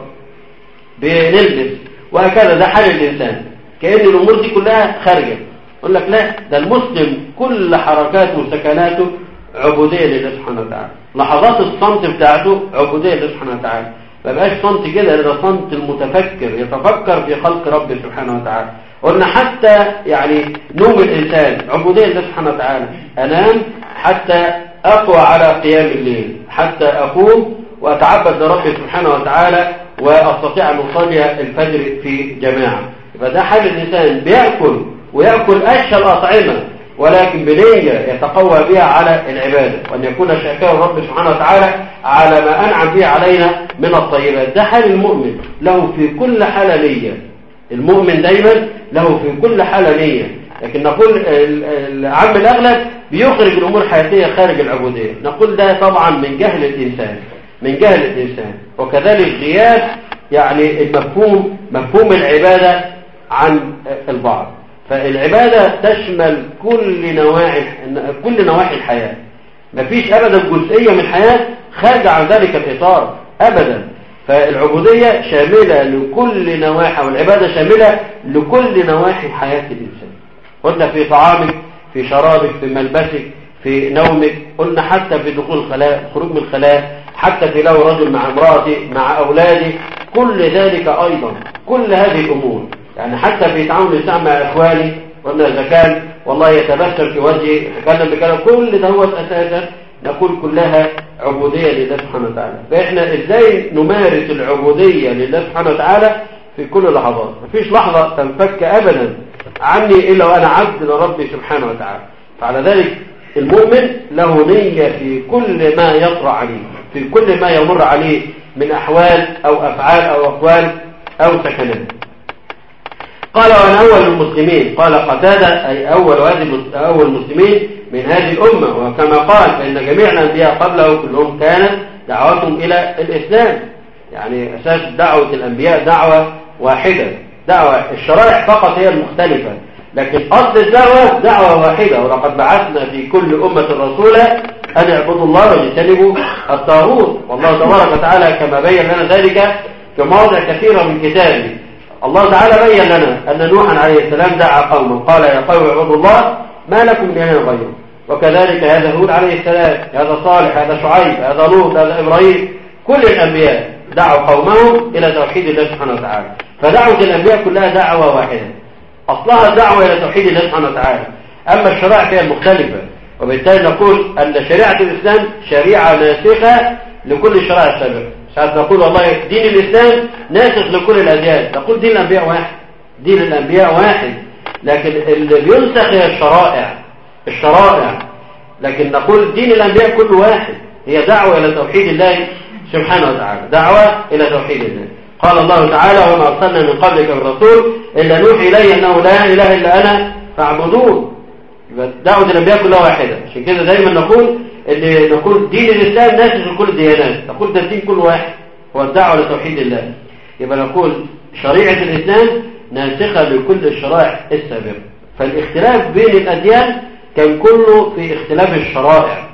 بنلبس، وهكذا. ده حال الإنسان، كأن الأمور دي كلها خارجة. يقول لك لا، ده المسلم كل حركاته وسكناته عبودية لله سبحانه وتعالى. لحظات الصمت بتاعته عبودية لله سبحانه وتعالى. ما بقاش صمت كده، ده صمت المتفكر يتفكر في خلق ربه سبحانه وتعالى. قلنا حتى يعني نوم الإنسان عبودية لله سبحانه وتعالى. أنام حتى أقوى على قيام الليل، حتى أقوم وأتعبد لربي سبحانه وتعالى وأستطيع أن أصلي الفجر في جماعة. فده حال الإنسان، بيأكل ويأكل أشهى الأطعمة ولكن بنية يتقوى بها على العبادة، وأن يكون شاكرا رب سبحانه وتعالى على ما أنعم به علينا من الطيبات. ده حال المؤمن، له في كل حالة نية. المؤمن دايما له في كل حالة نية. لكن نقول العام الأغلب بيخرج الأمور الحياتية خارج العبودية. نقول ده طبعا من جهل الإنسان، من جهل الإنسان. وكذلك غياب يعني المفهوم، مفهوم العبادة عن البعض. فالعبادة تشمل كل نواحي كل نواحي الحياة. مفيش أبدا جزئية من الحياة خارج عن ذلك الإطار أبدا. فالعبودية شاملة لكل نواحي، والعبادة شاملة لكل نواحي حياة الإنسان. قلنا في طعامك، في شرابك، في ملبسك، في نومك، قلنا حتى في دخول الخلاء، خروج من الخلاء، حتى في لو رجل مع امرأته، مع أولاده، كل ذلك أيضا، كل هذه الأمور. يعني حتى في تعامل الإنسان مع إخواني، قلنا إذا كان والله يتبسم في وجهه، يتكلم بكلام، كل ده هو أساسا نقول كلها عبودية لله سبحانه وتعالى. فإحنا إزاي نمارس العبودية لله سبحانه وتعالى في كل لحظات؟ مفيش لحظة تنفك أبدا عني إلا وأنا عبد لربي سبحانه وتعالى. فعلى ذلك المؤمن له نية في كل ما يطرأ عليه، في كل ما يمر عليه من أحوال أو أفعال أو أقوال أو سكنات. قال: وأنا أول المسلمين. قال قتادة: أي أول هذه أول المسلمين من هذه الأمة. وكما قال: فإن جميع الأنبياء قبله كلهم كانت دعوتهم إلى الإسلام. يعني أساس دعوة الأنبياء دعوة واحدة، دعوة الشرائع فقط هي المختلفة، لكن أصل الدعوة دعوة واحدة. ولقد بعثنا في كل أمة رسولا أن اعبدوا الله واجتنبوا الطاغوت. والله تبارك وتعالى كما بين لنا ذلك في مواضع كثيرة من كتابه. الله تعالى بين لنا أن نوحا عليه السلام دعا قوما قال: يا قوم اعبدوا الله ما لكم من إله غيره. وكذلك هذا هود عليه السلام، هذا صالح، هذا شعيب، هذا لوط، هذا إبراهيم، كل الأنبياء دعوا قومهم إلى توحيد الله سبحانه وتعالى. فدعوة الأنبياء كلها دعوة واحدة، أصلها الدعوة إلى توحيد الله سبحانه وتعالى. أما الشرائع فيها المختلفة، وبالتالي نقول أن شريعة الإسلام شريعة ناسخة لكل الشرائع السابقة. ساعات نقول والله دين الإسلام ناسخ لكل الأديان، نقول دين الأنبياء واحد، دين الأنبياء واحد، لكن اللي بينسخ هي الشرائع الشرائع لكن نقول دين الأنبياء كل واحد، هي دعوة إلى توحيد الله سبحانه وتعالى، دعوة إلى توحيد الله. قال الله تعالى: وما أرسلنا من قبلك من رسول إلا نوحي إليه أنه لا إله إلا أنا فاعبدون. دعوة الأنبياء كلها واحدة. عشان كده دايما نقول اللي نقول دين الإسلام ناسخ لكل الديانات، نقول ده الدين كل واحد، هو الدعوة لتوحيد الله. يبقى نقول شريعة الإسلام ناسخة لكل الشرائع السابقة. فالاختلاف بين الأديان كان كله في اختلاف الشرائع،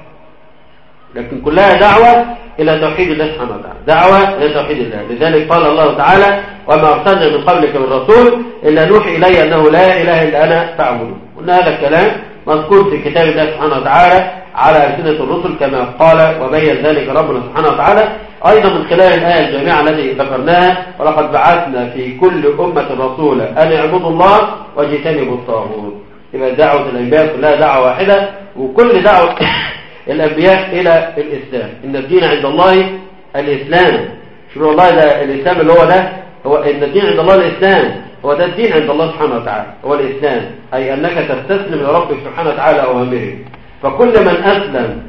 لكن كلها دعوة إلى توحيد الله سبحانه وتعالى، دعوة إلى توحيد الله. لذلك قال الله تعالى: وما أرسلنا من قبلك من رسول إلا نوحي إلي أنه لا إله إلا أنا فاعبدون. قلنا هذا الكلام مذكور في كتاب الله سبحانه وتعالى على ألسنة الرسل كما قال وبين ذلك ربنا سبحانه وتعالى أيضا من خلال الآية الجامعة التي ذكرناها: ولقد بعثنا في كل أمة رسولا أن اعبدوا الله واجتنبوا الطاغوت. يبقى دعوة الأنبياء كلها دعوة واحدة، وكل دعوة الأنبياء إلى الإسلام. إن الدين عند الله الإسلام. شوفوا والله ده الإسلام اللي هو ده هو إن الدين عند الله الإسلام، هو ده الدين عند الله سبحانه وتعالى هو الإسلام، أي أنك تستسلم لربك سبحانه وتعالى أوامره. فكل من أسلم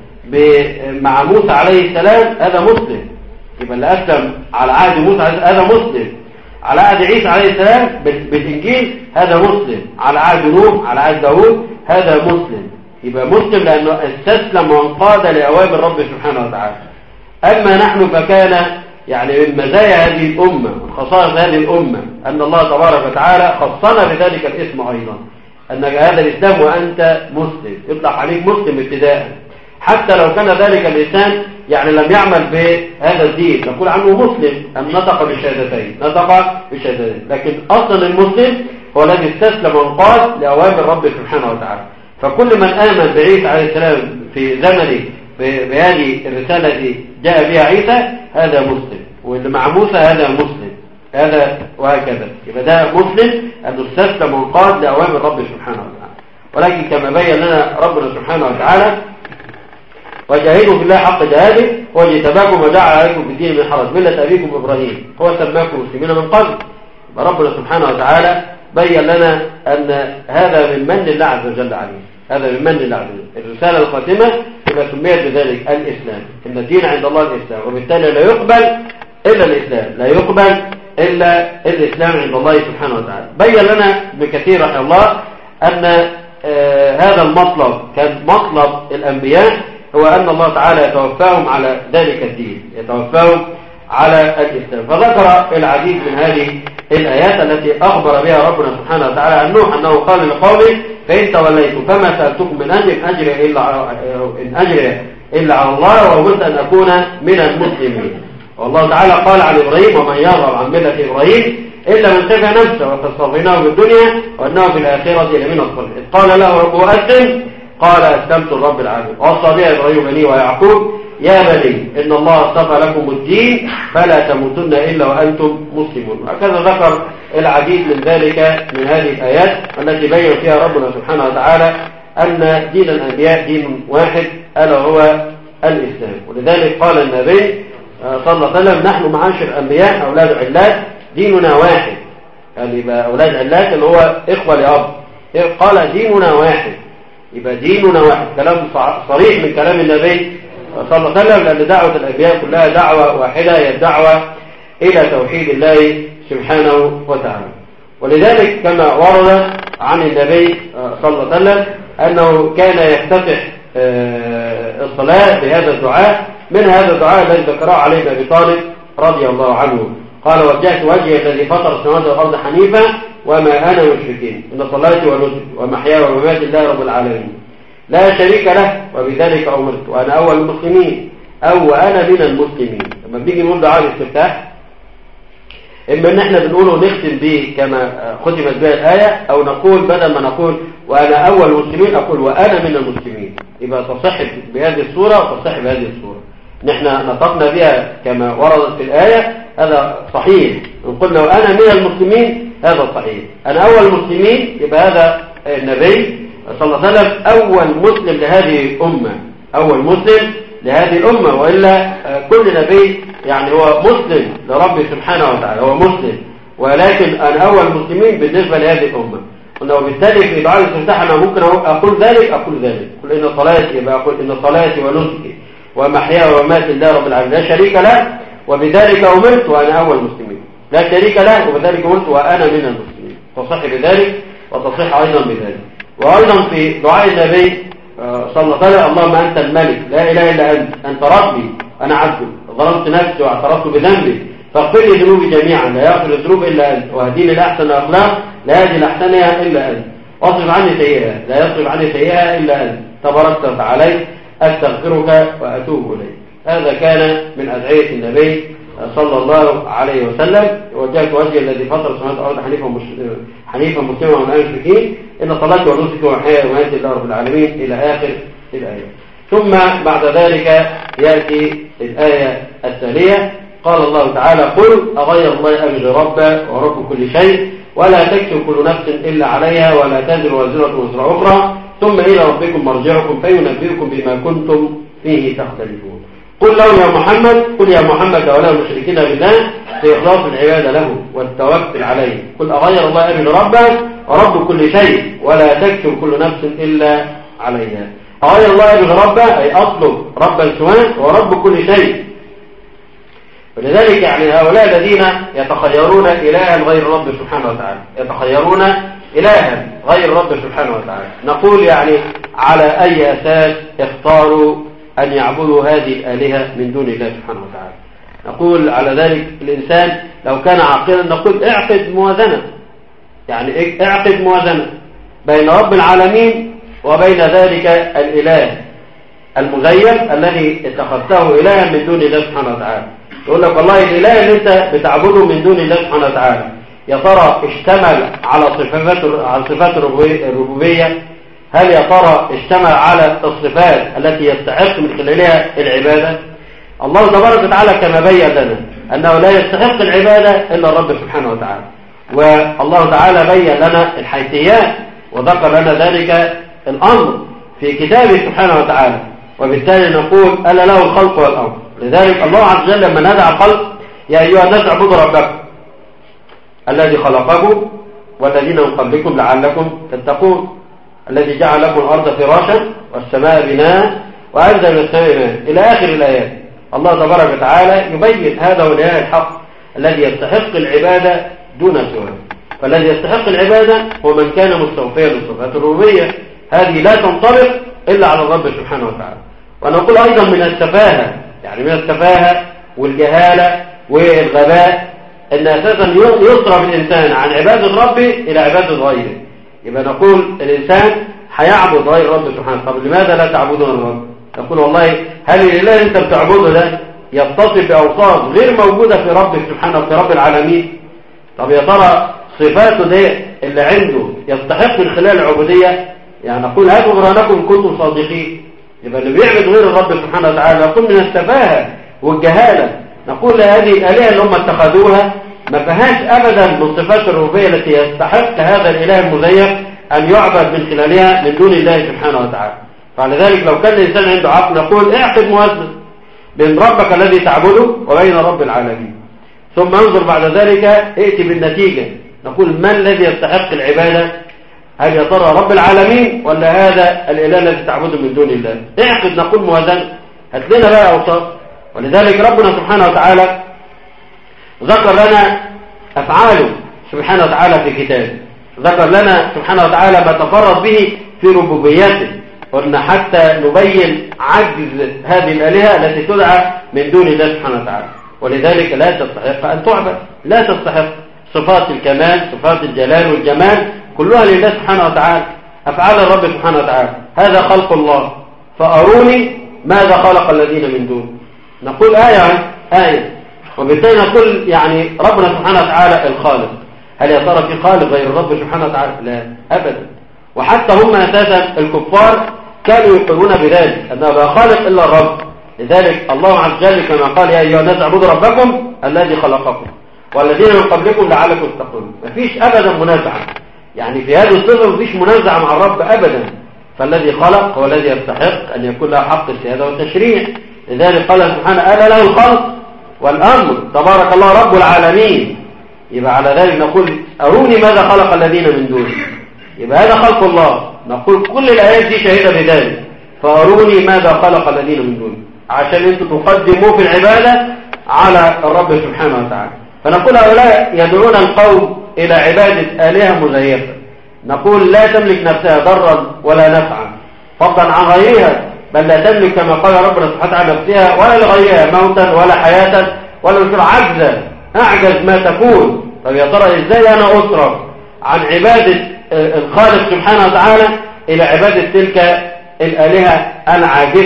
مع موسى عليه السلام هذا مسلم. يبقى اللي أسلم على عهد موسى هذا مسلم، على عهد عيسى عليه السلام بالإنجيل هذا مسلم، على عهد نوح على عهد داود هذا مسلم. يبقى مسلم لأنه استسلم وانقاد لأوامر رب سبحانه وتعالى. أما نحن فكان يعني من مزايا هذه الأمة وخصائص هذه الأمة أن الله تبارك وتعالى خصنا بذلك الاسم أيضا، أنك هذا الإسلام وأنت مسلم، يطلق عليك مسلم ابتداء، حتى لو كان ذلك الإنسان يعني لم يعمل بهذا الدين نقول عنه مسلم أم نطق بالشهادتين نطق بالشهادتين. لكن أصلا المسلم هو الذي استسلم وانقاد لأوامر رب سبحانه وتعالى. فكل من آمن بعيسى عليه السلام في زمنه بهذه الرسالة التي جاء بها عيسى هذا مسلم، واللي مع موسى هذا مسلم، هذا وهكذا. يبقى ده مسلم أنه استسلم وانقاد لأوامر رب سبحانه وتعالى. ولكن كما بين لنا ربنا سبحانه وتعالى: وجاهدوا في الله حق جهاده واجتباكم وجعل عليكم في الدين من حرج ملة أبيكم إبراهيم هو سماكم مسلمين من قبل. ربنا سبحانه وتعالى بين لنا أن هذا من من الله عز وجل عليه، هذا من من الله عز وجل. الرسالة الخاتمة إذا سميت بذلك الإسلام، إن الدين عند الله الإسلام، وبالتالي لا يقبل إلا الإسلام، لا يقبل إلا الإسلام عند الله سبحانه وتعالى. بين لنا ابن كثير رحمه الله أن آه هذا المطلب كان مطلب الأنبياء، هو أن الله تعالى يتوفاهم على ذلك الدين، يتوفاهم على الإسلام. فذكر العديد من هذه الآيات التي أخبر بها ربنا سبحانه وتعالى عن نوح أنه قال لقومه: فإن توليتم فما سألتكم من أجر إن أجري إلا إن أجري إلا على الله وأمرت أن أكون من المسلمين. والله تعالى قال عن إبراهيم: ومن يرغب عن ملة إبراهيم إلا من سفه نفسه وتصفيناه بالدنيا وأنه في الآخرة لمن الصالحين. إذ قال له ربه أسلم قال أسلمت لرب العالمين. ووصى بها إبراهيم بنيه ويعقوب: يا بني إن الله اصطفى لكم الدين فلا تموتن إلا وأنتم مسلمون. هكذا ذكر العديد من ذلك من هذه الآيات التي بين فيها ربنا سبحانه وتعالى أن دين الأنبياء دين واحد ألا هو الإسلام. ولذلك قال النبي صلى الله عليه وسلم: نحن معاشر الأنبياء أولاد علات ديننا واحد. يعني يبقى أولاد علات اللي هو إخوة لأب، قال ديننا واحد، يبقى ديننا واحد. كلام صريح من كلام النبي صلى الله عليه وسلم، لأن دعوة الأنبياء كلها دعوة واحدة، هي الدعوة إلى توحيد الله سبحانه وتعالى. ولذلك كما ورد عن النبي صلى الله عليه وسلم أنه كان يفتتح الصلاة بهذا الدعاء، من هذا الدعاء الذي ذكره علي بن أبي طالب رضي الله عنه، قال: وجهت وجهي الذي فطر السماوات والأرض حنيفا وما أنا مشركين، إن صلاتي ونسكي ومحياي ومماتي لله رب العالمين لا شريك له وبذلك أمرت وأنا أول المسلمين أو وأنا من المسلمين. لما بنيجي نقول دعاء الاستفتاح إما أن احنا بنقوله ونختم به كما ختمت بها الآية، أو نقول بدل ما نقول وأنا أول المسلمين أقول وأنا من المسلمين، يبقى تصح بهذه الصورة وتصح بهذه الصورة. نحن نطقنا بها كما وردت في الآية هذا صحيح، إن قلنا وأنا من المسلمين هذا صحيح. أنا أول المسلمين يبقى هذا النبي صلى الله عليه وسلم أول مسلم لهذه الأمة، أول مسلم لهذه الأمة، وإلا كل نبي يعني هو مسلم لرب سبحانه وتعالى، هو مسلم، ولكن أنا أول المسلمين بالنسبة لهذه الأمة. وبالتالي في دعاء الاستفتاح أنا ممكن أقول ذلك أقول ذلك قل إن صلاتي يبقى أقول إن صلاتي ونسكي ومحياي ومماتي لله رب العالمين لا شريك له وبذلك أمرت وأنا أول المسلمين، لا شريك له وبذلك أمرت وأنا من المسلمين، تصح بذلك وتصح أيضا بذلك. وأيضا في دعاء النبي صلى الله عليه وسلم: اللهم أنت الملك لا إله إلا أنت، أنت ربي أنا عبدك، ظلمت نفسي واعترفت بذنبي فاغفر لي ذنوبي جميعا لا يغفر الذنوب إلا أنت، واهديني لأحسن الأخلاق لا يهدي لأحسنها إلا أنت، واصرف عني سيئها لا يصرف عني سيئها إلا أنت، تباركت وتعاليت، أستغفرك وأتوب إليك. هذا كان من أدعية النبي صلى الله عليه وسلم: وجهت وجهي الذي فطر السماوات والارض حنيفا حنيفا مسلما ومن المشركين ان صلاتي ونسكي ومحياي ومماتي لله رب العالمين الى اخر الايه. ثم بعد ذلك ياتي الايه التاليه: قال الله تعالى: قل اغير الله ابغي ربا ورب كل شيء ولا تكسب كل نفس الا عليها ولا تزر وازره وزر اخرى ثم الى ربكم مرجعكم فينبئكم بما كنتم فيه تختلفون. قل لهم يا محمد قل يا محمد ولا المشركين بالله بإخلاص العبادة له والتوكل عليه. قل أغير الله أبغي ربا ورب كل شيء ولا تكسب كل نفس إلا عليها. أغير الله أبغي ربا أي أطلب ربا سواه ورب كل شيء. ولذلك يعني هؤلاء الذين يتخيرون إلها غير رب سبحانه وتعالى يتخيرون إلها غير رب سبحانه وتعالى، نقول يعني على أي أساس اختاروا أن يعبدوا هذه الآلهة من دون الله سبحانه وتعالى؟ نقول على ذلك الإنسان لو كان عاقلا نقول اعقد موازنة، يعني اعقد موازنة بين رب العالمين وبين ذلك الإله المزيف الذي اتخذته إلها من دون الله سبحانه وتعالى. يقول لك والله الإله اللي انت بتعبده من دون الله سبحانه وتعالى يا ترى اشتمل على صفات على صفات الربوبية؟ هل يا ترى اشتمل على الصفات التي يستحق من خلالها العبادة؟ الله تبارك وتعالى كما بين لنا أنه لا يستحق العبادة إلا الرب سبحانه وتعالى، والله تعالى بين لنا الحيثيات وذكر لنا ذلك الأمر في كتابه سبحانه وتعالى، وبالتالي نقول ألا له الخلق والأمر. لذلك الله عز وجل لما ندعى الخلق: يا أيها الناس اعبدوا ربكم الذي خلقكم والذين من قبلكم لعلكم تتقون الذي جعل لكم الأرض فراشا والسماء بناء وأنزل من السماء ماء إلى آخر الآيات. الله تبارك وتعالى يبين هذا هو الإله الحق الذي يستحق العبادة دون سواه. فالذي يستحق العبادة هو من كان مستوفيا لصفات الربوبية، هذه لا تنطبق إلا على الرب سبحانه وتعالى. ونقول أيضا من السفاهة، يعني من السفاهة والجهالة والغباء أن أساسا يصرف الإنسان عن عبادة الرب إلى عبادة غيره. يبقى نقول الإنسان هيعبد غير الرب سبحانه. طب لماذا لا تعبدون الرب؟ نقول والله هل الإله اللي أنت بتعبده ده يتصف بأوصاف غير موجودة في ربك سبحانه في رب العالمين؟ طب يا ترى صفاته دي اللي عنده يستحق من خلال العبودية؟ يعني نقول هاتوا برهانكم إن كنتم صادقين. يبقى اللي بيعبد غير الرب سبحانه وتعالى نقول من السفاهة والجهالة. نقول هذه الآلهة اللي هم اتخذوها ما فيهاش أبدا من صفات الربوبية التي يستحق هذا الإله المزيف أن يعبد من خلالها من دون الله سبحانه وتعالى. فعلى ذلك لو كان الإنسان عنده عقل نقول اعقد موازنة بين ربك الذي تعبده وبين رب العالمين، ثم انظر بعد ذلك ائتي بالنتيجة. نقول من الذي يستحق العبادة؟ هل يا ترى رب العالمين ولا هذا الإله الذي تعبده من دون الله؟ اعقد نقول موازنة، هات لنا بقى أوصاف. ولذلك ربنا سبحانه وتعالى ذكر لنا أفعاله سبحانه وتعالى في كتابه، ذكر لنا سبحانه وتعالى ما تفرد به في ربوبيته. قلنا حتى نبين عجز هذه الآلهة التي تدعى من دون الله سبحانه وتعالى، ولذلك لا تستحق أن تعبد، لا تستحق. صفات الكمال صفات الجلال والجمال كلها لله سبحانه وتعالى، أفعال الرب سبحانه وتعالى. هذا خلق الله فأروني ماذا خلق الذين من دون. نقول آية آية، وبالتالي نقول يعني ربنا سبحانه وتعالى الخالق. هل يا ترى في خالق غير الرب سبحانه وتعالى؟ لا أبدا. وحتى هم أساسا الكفار كانوا يقولون بذلك أنه لا خالق إلا الرب. لذلك الله عز وجل كما قال: يا أيها الناس اعبدوا ربكم الذي خلقكم والذين من قبلكم لعلكم تتقون. مفيش أبدا منازعة، يعني في هذه الصفة مفيش منازعة مع الرب أبدا. فالذي خلق هو الذي يستحق أن يكون له حق السيادة والتشريع. لذلك قال سبحانه: ألا له الخلق والأمر تبارك الله رب العالمين. يبقى على ذلك نقول أروني ماذا خلق الذين من دونه. يبقى هذا خلق الله. نقول كل الآيات دي شهيدة بذلك. فأروني ماذا خلق الذين من دونه، عشان انتم تقدموا في العبادة على الرب سبحانه وتعالى. فنقول هؤلاء يدعون القوم إلى عبادة آلهة مزيفة. نقول لا تملك نفسها ضرا ولا نفعا فضلا عن غيرها، بل لا تملك كما قال ربنا سبحانه وتعالى نفسها ولا لغيرها موتا ولا حياة ولا نشر عجزا أعجز ما تكون. طب يا ترى إزاي أنا أصرف عن عبادة الخالق سبحانه وتعالى إلى عبادة تلك الآلهة العاجزة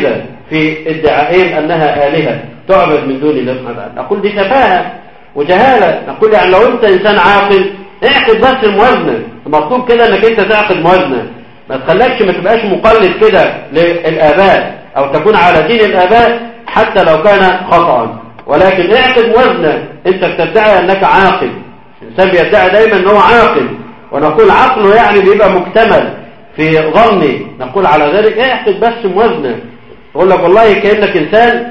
في ادعائهم أنها آلهة تعبد من دون الله سبحانه وتعالى. نقول دي تفاهة وجهالة. نقول يعني لو أنت إنسان عاقل اعقد بس الموازنة، مطلوب كده أنك أنت تعقد موازنة، ما تخلكش ما تبقاش مقلد كده للآباء أو تكون على دين الآباء حتى لو كان خطأ، ولكن اعقد موازنة. أنت بتدعي أنك عاقل، الإنسان بيدعي دايما أنه عاقل، ونقول عقله يعني بيبقى مكتمل في ظني، نقول على ذلك اعقد بس موازنة. يقول لك والله كأنك إنسان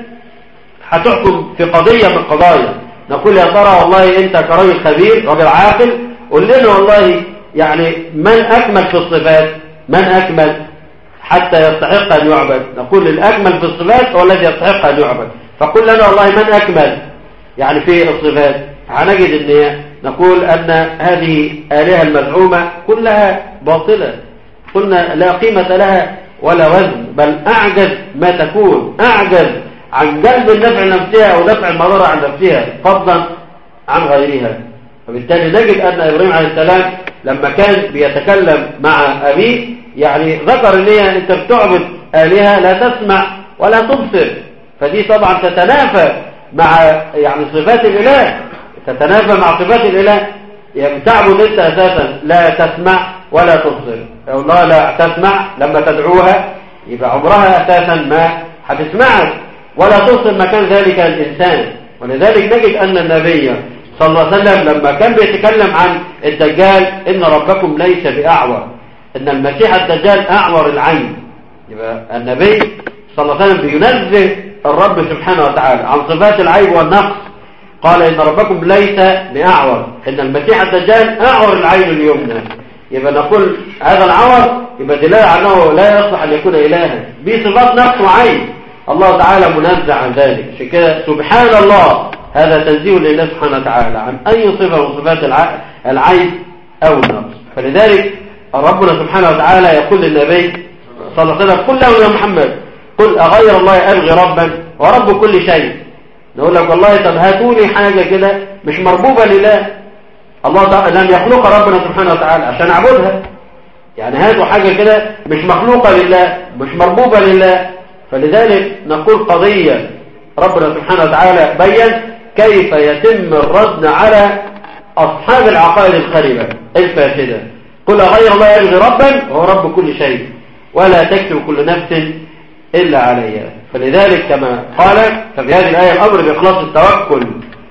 هتحكم في قضية من القضايا، نقول يا ترى والله أنت كراجل خبير راجل عاقل قل لنا والله يعني من أكمل في الصفات، من أكمل حتى يستحق أن يعبد. نقول الأكمل في الصفات هو الذي يستحق أن يعبد، فقل لنا والله من أكمل يعني في الصفات. هنجد أن نقول أن هذه آلهة المزعومة كلها باطلة، قلنا لا قيمة لها ولا وزن، بل أعجز ما تكون، أعجز عن جلب النفع لنفسها أو دفع المضرة عن نفسها فضلا عن غيرها. وبالتالي نجد أن إبراهيم عليه السلام لما كان بيتكلم مع أبيه يعني ذكر ان هي انت بتعبد آلهة لا تسمع ولا تبصر، فدي طبعا تتنافى مع يعني صفات الإله، تتنافى مع صفات الإله. يعني تعبد انت اساسا لا تسمع ولا تبصر، الله لا تسمع لما تدعوها يبقى عمرها اساسا ما هتسمعك، ولا تبصر مكان ذلك الإنسان. ولذلك نجد أن النبي صلى الله عليه وسلم لما كان بيتكلم عن الدجال إن ربكم ليس بأعور، إن المسيح الدجال أعور العين، يبقى النبي صلى الله عليه وسلم بينزه الرب سبحانه وتعالى عن صفات العيب والنقص، قال إن ربكم ليس بأعور، إن المسيح الدجال أعور العين اليمنى. يبقى نقول هذا العور يبقى دلالة على أنه لا يصلح أن يكون إلها، بصفات نقص وعين، الله تعالى منزه عن ذلك. عشان كده سبحان الله، هذا تنزيه لله سبحانه وتعالى عن أي صفة من صفات العيب أو النقص. فلذلك ربنا سبحانه وتعالى يقول للنبي صلى الله عليه وسلم قل له يا محمد قل أغير الله أبغي ربا ورب كل شيء. نقول لك والله طب هاتوا لي حاجة كده مش مربوبة لله، الله تعالى لم يخلق ربنا سبحانه وتعالى عشان أعبدها، يعني هاتوا حاجة كده مش مخلوقة لله مش مربوبة لله. فلذلك نقول قضية ربنا سبحانه وتعالى بيّن كيف يتم الرد على أصحاب العقائد الخربة الفاسدة. قل غير الله يبغي ربا هو رب كل شيء ولا تكسب كل نفس إلا عليها. فلذلك كما قال ففي هذه الآية الأمر بإخلاص التوكل،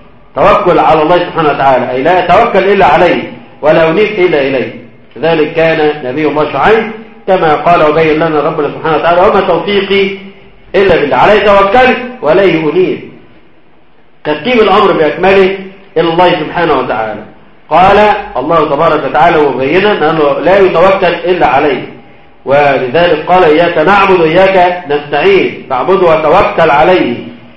توكل على الله سبحانه وتعالى، أي لا يتوكل إلا عليه ولا ينيب إلا إليه. لذلك كان نبي الله شعيب كما قال وبين لنا ربنا سبحانه وتعالى وما توفيقي إلا بالله عليه توكلت وإليه أنيب. ترتيب الأمر بأكمله إلى الله سبحانه وتعالى. قال الله تبارك وتعالى مبينا أنه لا يتوكل إلا عليه، ولذلك قال إياك نعبد وإياك نستعين، فاعبده وتوكل عليه.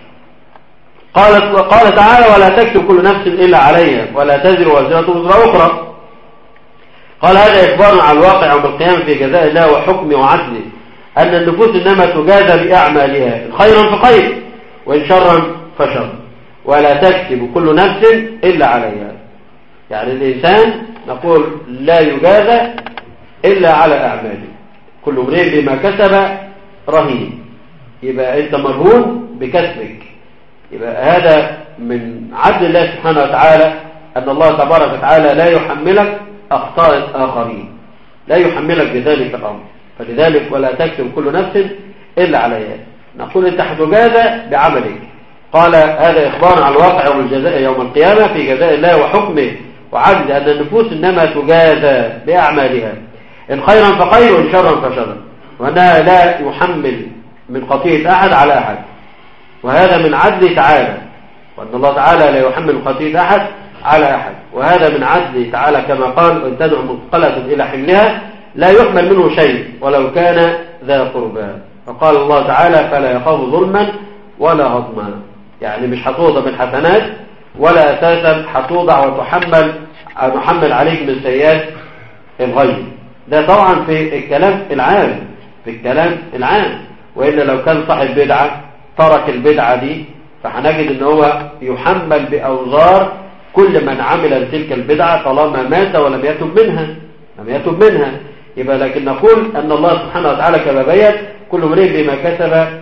قال قال تعالى ولا تكتب كل نفس إلا عليها ولا تزر وازرة وزر أخرى. قال هذا إخبار عن الواقع يوم القيامة في جزاء الله وحكمه وعدله، أن النفوس إنما تجازى بأعمالها خيرا فخير وإن شرا فشر، ولا تكتب كل نفس إلا عليها. يعني الإنسان نقول لا يجازى إلا على أعماله، كل امرئ بما كسب رهين، يبقى أنت مرهون بكسبك. يبقى هذا من عدل الله سبحانه وتعالى أن الله تبارك وتعالى لا يحملك أخطاء الآخرين، لا يحملك بذلك الأمر. فلذلك ولا تكتب كل نفس إلا عليها، نقول أنت هتجازى بعملك. قال هذا إخبار عن الواقع والجزاء يوم القيامة في جزاء الله وحكمه وعدل، أن النفوس إنما تجازى بأعمالها إن خيرا فخير وإن شرا فشر، وأنها لا يحمل من خطيئة أحد على أحد، وهذا من عدل تعالى، وأن الله تعالى لا يحمل خطيئة أحد على أحد، وهذا من عدل تعالى كما قال وإن تدعو مثقلة إلى حملها لا يحمل منه شيء ولو كان ذا قربى. فقال الله تعالى فلا يخاف ظلما ولا هضما، يعني مش هتوضع من حسنات ولا أساسا هتوضع وتحمل نحمل عليك من سيئات الغير. ده طبعا في الكلام العام، في الكلام العام، وإلا لو كان صاحب بدعة ترك البدعة دي فهنجد ان هو يحمل بأوزار كل من عمل تلك البدعة طالما مات ولم يتب منها، لم يتب منها. يبقى لكن نقول أن الله سبحانه وتعالى كما بين كل امرئ بما كسب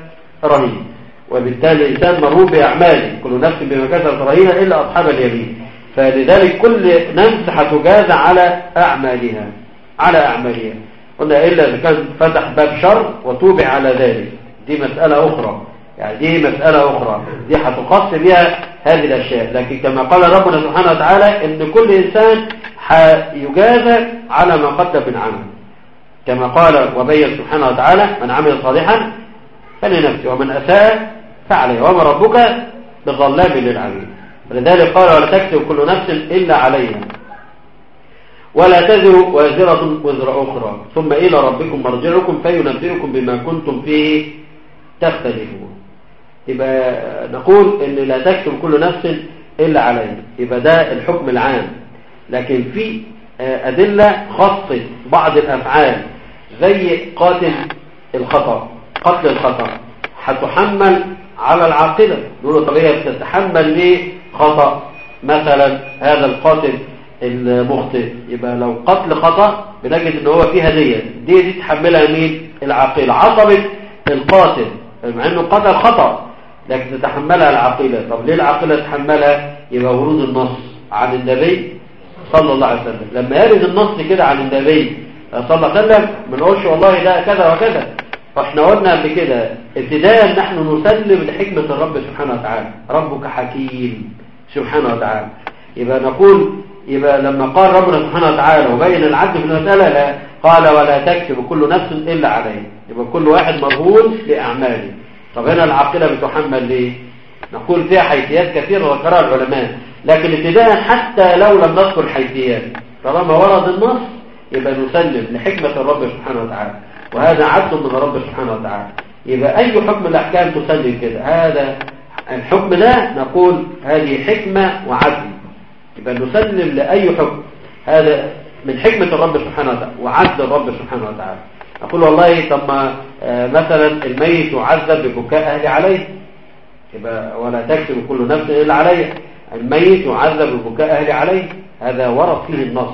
رهين، وبالتالي الإنسان مرهون بأعماله، كل نفس بما كسبت رهينة إلا أصحاب اليمين. فلذلك كل نفس هتجازى على أعمالها على أعمالها قلنا إلا إذا كان فتح باب شر وتوبع على ذلك، دي مسألة أخرى، يعني دي مسألة أخرى دي هتخص بها هذه الأشياء. لكن كما قال ربنا سبحانه وتعالى إن كل إنسان هيجازى على ما قدم من عمل، كما قال وبين سبحانه وتعالى من عمل صالحا فلنفسه ومن أساء فعليه وما ربك بظلام للعبيد. ولذلك قال ولا تكسب كل نفس إلا عليها ولا تزر وازرة وزر أخرى ثم إلى ربكم مرجعكم فينبئكم بما كنتم فيه تختلفون. يبقى نقول إن لا تكسب كل نفس إلا عليها، يبقى ده الحكم العام. لكن في أدلة خاصة بعض الأفعال زي قاتل الخطأ، قتل الخطأ هتحمل على العاقلة. نقول طب هي بتتحمل ليه خطأ؟ مثلا هذا القاتل المخطئ، يبقى لو قتل خطأ بنجد ان هو فيها دية، دي دي تحملها مين؟ العاقلة. عصبة القاتل مع انه قتل خطأ لكن تتحملها العاقلة. طب ليه العاقلة تتحملها؟ يبقى ورود النص عن النبي صلى الله عليه وسلم. لما يرد النص كده عن النبي صلى الله عليه وسلم ما نقولش والله ده كذا وكذا. فاحنا قلنا قبل كده ابتداء نحن نسلم لحكمة الرب سبحانه وتعالى، ربك حكيم سبحانه وتعالى. يبقى نقول يبقى لما قال ربنا سبحانه وتعالى وبين العدل في المسألة لا قال ولا تكسب كل نفس إلا عليه، يبقى كل واحد مرهون بأعماله. طب هنا العاقلة بتحمل ليه؟ نقول فيها حيثيات كثيرة ذكرها العلماء، لكن ابتداء حتى لو لم نذكر حيثيات طالما ورد النص يبقى نسلم لحكمة الرب سبحانه وتعالى، وهذا عدل من الرب سبحانه وتعالى. يبقى أي حكم الأحكام تسلم كده، هذا الحكم ده نقول هذه حكمة وعدل، يبقى نسلم لأي حكم هذا من حكمة الرب سبحانه وتعالى وعدل الرب سبحانه وتعالى. أقول والله طب ما مثلا الميت يعذب ببكاء أهل عليه، يبقى ولا تكسب كل نفس إلا عليه، الميت يعذب ببكاء أهل عليه، هذا ورد فيه النص،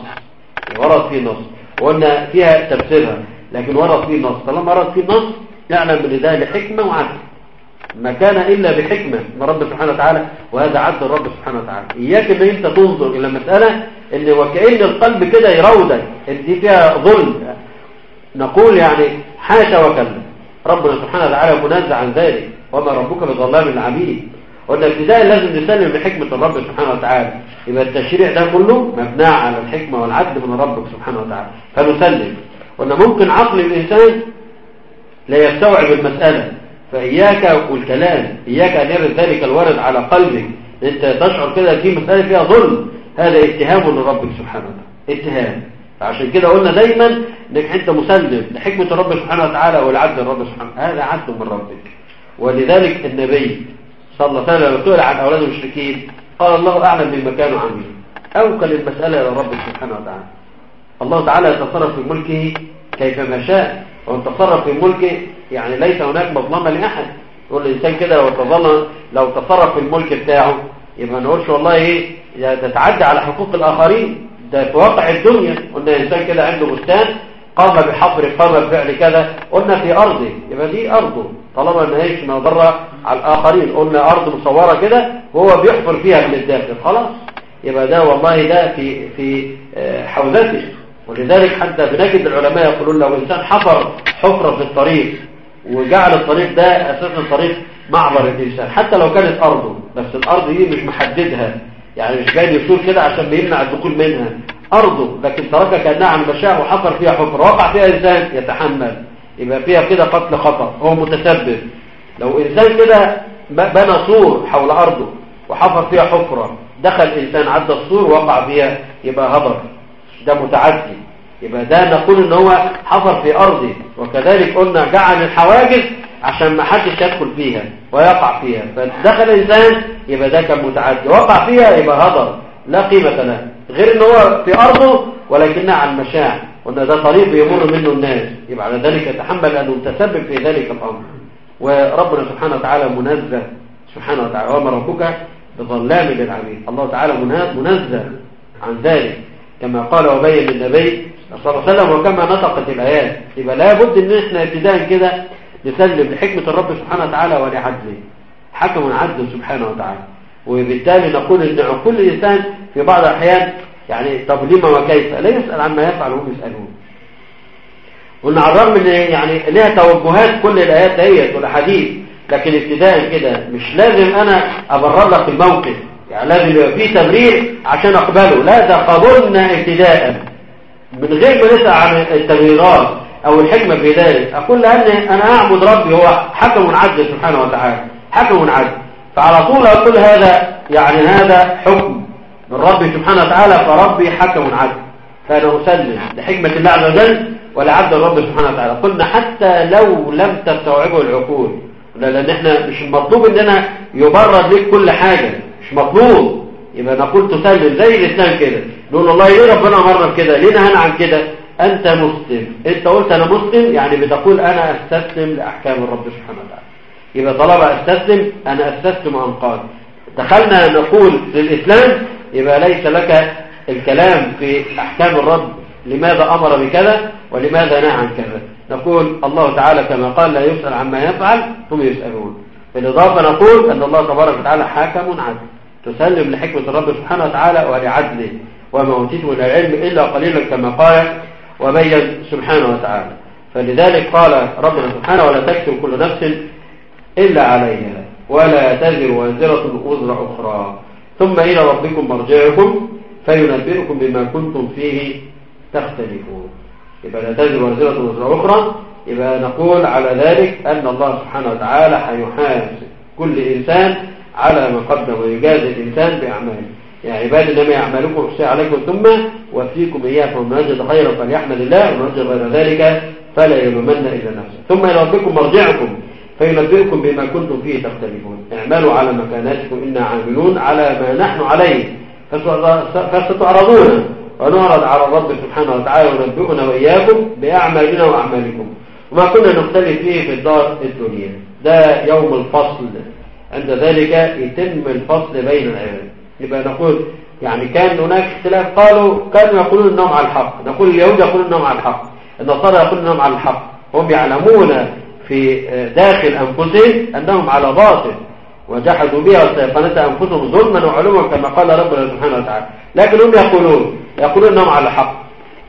ورد فيه النص وقلنا فيها تفسيرها، لكن ورد فيه النص. طالما ورد فيه النص نعلم من ده لحكمة وعدل، ما كان إلا بحكمة من رب سبحانه وتعالى، وهذا عدل الرب سبحانه وتعالى. إياك أن أنت تنظر إلى مسألة إن وكأن القلب كده يرودك إن دي فيها ظلم، نقول يعني حاشا وكلا، ربنا سبحانه وتعالى منزع عن ذلك وما ربك بظلام للعبيد. قلنا ابتداء لازم نسلم لحكمة الرب سبحانه وتعالى، يبقى التشريع ده كله مبنى على الحكمة والعدل من ربك سبحانه وتعالى فنسلم. قلنا ممكن عقل الإنسان لا يستوعب المسألة، فإياك والكلام، إياك أن يرد ذلك الورد على قلبك أنت تشعر كده في مسألة فيها ظلم، هذا اتهام لربك سبحانه وتعالى، اتهام. فعشان كده قلنا دايما انك انت مسلم لحكمة الرب سبحانه وتعالى والعدل الرب سبحانه، هذا عدل من ربك. ولذلك النبي صلى الله عليه وسلم سئل عن أولاد المشركين قال الله أعلم بما كانوا عاملين، أوكل المسألة إلى الرب سبحانه وتعالى. الله تعالى يتصرف في ملكه كيفما شاء، وان تصرف في ملكه يعني ليس هناك مظلمة لأحد. يقول الإنسان كده لو تظلم لو تصرف في الملك بتاعه يبقى نقولش والله ايه تتعدى على حقوق الآخرين، ده في واقع الدنيا. قلنا الإنسان كده عنده بستان قام بحفر قام بفعل كذا، قلنا في أرضه يبقى دي أرضه طالما ما هيش مضرة على الآخرين، قلنا أرض مصورة كده وهو بيحفر فيها من الداخل خلاص، يبقى ده والله ده في في حوزته. ولذلك حتى بنجد العلماء يقولون لو إنسان حفر حفرة في الطريق وجعل الطريق ده أساسا طريق معبر الإنسان حتى لو كانت أرضه، بس الأرض دي مش محددها يعني مش جاي يسور كده عشان بيمنع الدخول منها، أرضه لكن تركها كأنها عن مشاء وحفر فيها حفرة وقع فيها إنسان يتحمل، يبقى فيها كده قتل خطأ هو متسبب. لو إنسان كده بنى سور حول أرضه وحفر فيها حفرة دخل إنسان عدى السور ووقع فيها يبقى هدر، ده متعدي، يبقى ده نقول ان هو حفر في أرضه. وكذلك قلنا جعل الحواجز عشان ما حدش يدخل فيها ويقع فيها، فدخل إنسان يبقى ده كان متعدي، وقع فيها يبقى هدر لا قيمة له، غير ان هو في أرضه ولكنها عن مشاع، قلنا ده طريق يمر منه الناس، يبقى على ذلك يتحمل أنه متسبب في ذلك الأمر. وربنا سبحانه وتعالى منزه سبحانه وتعالى وما ربك بظلام للعبيد، الله تعالى منزه عن ذلك كما قال وبين النبي صلى الله عليه وسلم وكما نطقت الآيات. يبقى لا بد ان احنا ابتداء كده نسلم لحكمة الرب سبحانه وتعالى ولعدله، حكم عدل سبحانه وتعالى. وبالتالي نقول ان كل انسان في بعض الاحيان يعني طب لما وكيف لا يسأل عما يفعل وهم يسألون. وان على الرغم ان يعني لها توجهات كل الايات ديت والاحاديث، لكن ابتداء كده مش لازم انا ابرر لك الموقف، يعني لازم يبقى في تبرير عشان اقبله، لا ده قبولنا ابتداء من غير ما نسأل عن التبريرات او الحكمة في ذلك. اقول لان انا اعبد ربي هو حكم عدل سبحانه وتعالى، حكم عدل، فعلى طول اقول هذا يعني هذا حكم من ربي سبحانه وتعالى، فربي حكم عدل، فانا اسلم لحكمة الله عز وجل ولعدل الرب سبحانه وتعالى. قلنا حتى لو لم تستوعبه العقول، لان احنا مش المطلوب اننا يبرر لك كل حاجة، مش مطلوب. يبقى نقول تسلم زي الاسلام كده، نقول والله ليه ربنا امرنا كده، ليه نهانا عن كده؟ انت مسلم، انت قلت انا مسلم يعني بتقول انا استسلم لاحكام الرب سبحانه وتعالى. يبقى طالما استسلم انا استسلم وانقاد. دخلنا نقول للاسلام يبقى ليس لك الكلام في احكام الرب، لماذا امر بكذا ولماذا نهى عن كذا. نقول الله تعالى كما قال لا يسأل عما يفعل هم يسألون. بالاضافه نقول ان الله تبارك وتعالى حاكم عدل، تسلم لحكمة الرب سبحانه وتعالى ولعدله، وما أوتيتم من العلم إلا قليلا كما قال وبين سبحانه وتعالى. فلذلك قال ربنا سبحانه ولا تكسب كل نفس إلا عليها ولا تزر وازرة وزر أخرى ثم إلى ربكم مرجعكم فينبئكم بما كنتم فيه تختلفون. يبقى لا تزر وازرة وزر أخرى، يبقى نقول على ذلك أن الله سبحانه وتعالى حيحاسب كل إنسان على ما قدم ويجازي الإنسان بأعماله. يا عباد إنما يعملكم حسين عليكم ثم وفيكم إياه، فمن وجد خيرا فليحمد الله ومن وجد غير ذلك فلا يلومن إلا نفسه. ثم إلى ربكم مرجعكم فينبئكم بما كنتم فيه تختلفون. اعملوا على مكاناتكم إنا عاملون على ما نحن عليه فستعرضون ونعرض على الرب سبحانه وتعالى ونبئنا وإياكم بأعمالنا وأعمالكم وما كنا نختلف فيه في الدار الدنيا. ده يوم الفصل، عند ذلك يتم الفصل بين العباد. يبقى نقول يعني كان هناك اختلاف، قالوا كانوا يقولون انهم على الحق، نقول اليهود يقولون انهم على الحق، النصارى يقولون انهم على الحق، هم يعلمون في داخل انفسهم انهم على باطل وجحدوا بها واستيقنتها انفسهم ظلما وعلوا كما قال ربنا سبحانه وتعالى، لكن هم يقولون يقولون انهم على الحق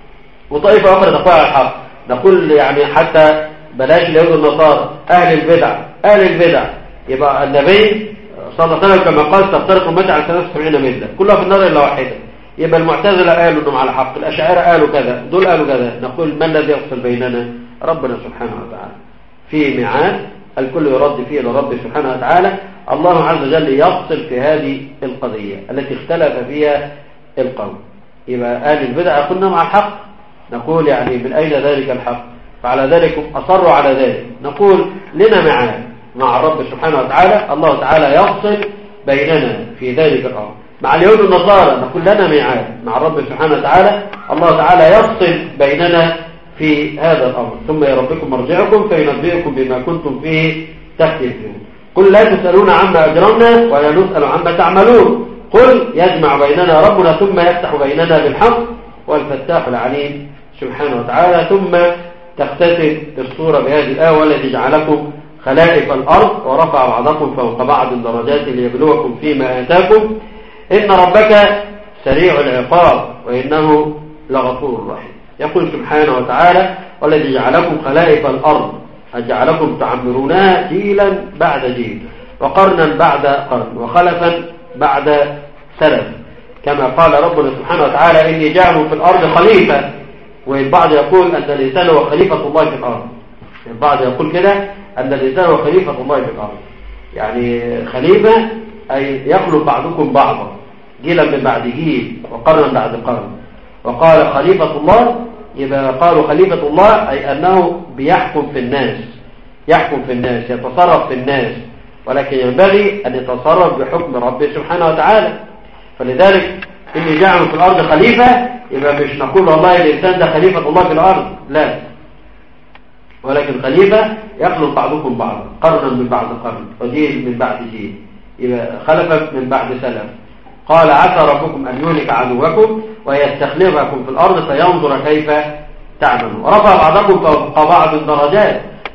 وطائفه اخرى تقول على الحق. نقول يعني حتى بلاش اليهود والنصارى، اهل البدع اهل البدع يبقى النبي صلى الله عليه وسلم كما قال تفترق امتي على ثلاثة وسبعين مله كلها في النار الا واحده. يبقى المعتزله قالوا انهم على حق، الاشاعره قالوا كذا، دول قالوا كذا. نقول ما الذي يفصل بيننا؟ ربنا سبحانه وتعالى في ميعاد الكل يرد فيه الى رب سبحانه وتعالى. الله عز وجل يفصل في هذه القضيه التي اختلف فيها القوم. يبقى اهل البدع يقولون مع الحق، نقول يعني من اين ذلك الحق؟ فعلى ذلك اصروا على ذلك. نقول لنا ميعاد مع الرب سبحانه وتعالى، الله تعالى يفصل بيننا في ذلك الأمر. مع اليهود والنصارى نقول لنا ميعاد مع الرب سبحانه وتعالى، الله تعالى يفصل بيننا في هذا الأمر. ثم إلى ربكم مرجعكم فينبئكم بما كنتم فيه تختلفون. قل لا تسألون عما أجرمنا ولا نسأل عما تعملون، قل يجمع بيننا ربنا ثم يفتح بيننا بالحق والفتاح العليم سبحانه وتعالى. ثم تختتم الصورة بهذه الآية والذي جعلكم خلائف الأرض ورفع بعضكم فوق بعض الدرجات ليبلوكم فيما آتاكم إن ربك سريع العقاب وإنه لغفور رحيم. يقول سبحانه وتعالى والذي جعلكم خلائف الأرض أجعلكم تعمرونها جيلا بعد جيل وقرنا بعد قرن وخلفا بعد سلف، كما قال ربنا سبحانه وتعالى إني جاعل في الأرض خليفة. والبعض يقول أن الإنسان هو خليفة الله في الأرض، البعض يقول كده أن الإنسان هو خليفة الله في الأرض، يعني خليفة أي يخلق بعضكم بعضا جيلا من بعد جيل وقرنا بعد قرن. وقال خليفة الله، يبقى قالوا خليفة الله أي أنه بيحكم في الناس، يحكم في الناس يتصرف في الناس، ولكن ينبغي أن يتصرف بحكم ربه سبحانه وتعالى. فلذلك إني جاعل في الأرض خليفة، يبقى مش نقول والله الإنسان ده خليفة الله في الأرض، لا، ولكن خليفة يخلق بعضكم بعضا قرنا من بعد قرن وجيل من بعد جيل، يبقى خلفا من بعد سلف. قال عسى ربكم أن يهلك عدوكم ويستخلفكم في الأرض فينظر كيف تعملون. ورفع بعضكم فوق بعض الدرجات،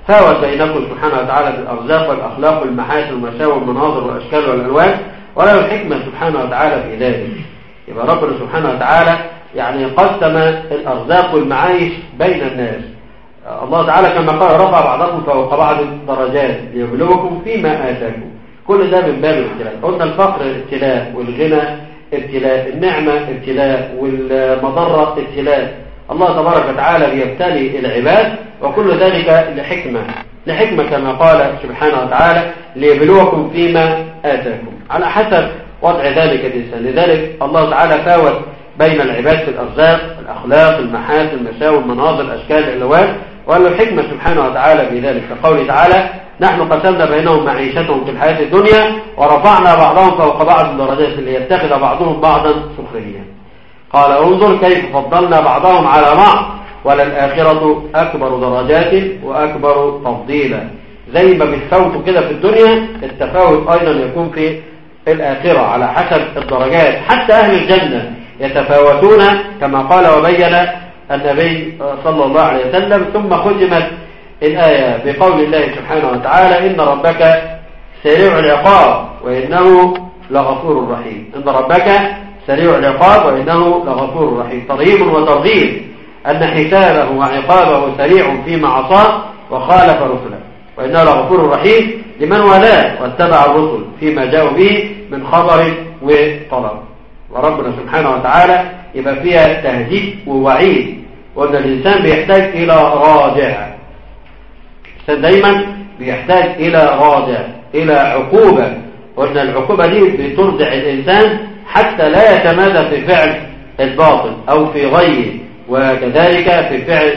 فاوت بينكم سبحانه وتعالى بالأرزاق والأخلاق والمحاسن والمشاوى والمناظر والأشكال والألوان، وله الحكمة سبحانه وتعالى في ذلك. يبقى ربنا سبحانه وتعالى يعني قسم الأرزاق والمعايش بين الناس. الله تعالى كما قال رفع بعضكم فوق بعض درجات ليبلوكم فيما آتاكم. كل ده من باب الابتلاء. قلنا الفقر ابتلاء، والغنى ابتلاء، النعمة ابتلاء، والمضرة ابتلاء. الله تبارك وتعالى بيبتلي العباد، وكل ذلك لحكمة لحكمة كما قال سبحانه وتعالى ليبلوكم فيما آتاكم على حسب وضع ذلك الإنسان. لذلك الله تعالى فاوت بين العباد في الأرزاق، الأخلاق، المحاسن، المشاوى، المناظر، الأشكال، الألوان، وله الحكمة سبحانه وتعالى في ذلك. كقوله تعالى نحن قسمنا بينهم معيشتهم في الحياة الدنيا ورفعنا بعضهم فوق بعض درجات ليتخذ بعضهم بعضا سخريا. قال انظر كيف فضلنا بعضهم على بعض وللآخرة أكبر درجات وأكبر تفضيلا. زي ما بيتفاوتوا كده في الدنيا، التفاوت أيضا يكون في الآخرة على حسب الدرجات. حتى أهل الجنة يتفاوتون كما قال وبين النبي صلى الله عليه وسلم. ثم ختمت الآية بقول الله سبحانه وتعالى إن ربك سريع العقاب وإنه لغفور رحيم. إن ربك سريع العقاب وإنه لغفور رحيم. ترغيب وترغيب أن حسابه وعقابه سريع فيما عصاه وخالف رسله، وإنه لغفور رحيم لمن والاه واتبع الرسل فيما جاءوا به من خبر وطلب. وربنا سبحانه وتعالى يبقى فيها تهديد ووعيد، وأن الإنسان بيحتاج إلى راجع. الإنسان دايما بيحتاج إلى راجع، إلى عقوبة، وأن العقوبة دي بترجع الإنسان حتى لا يتمادى في فعل الباطل أو في غيه، وكذلك في فعل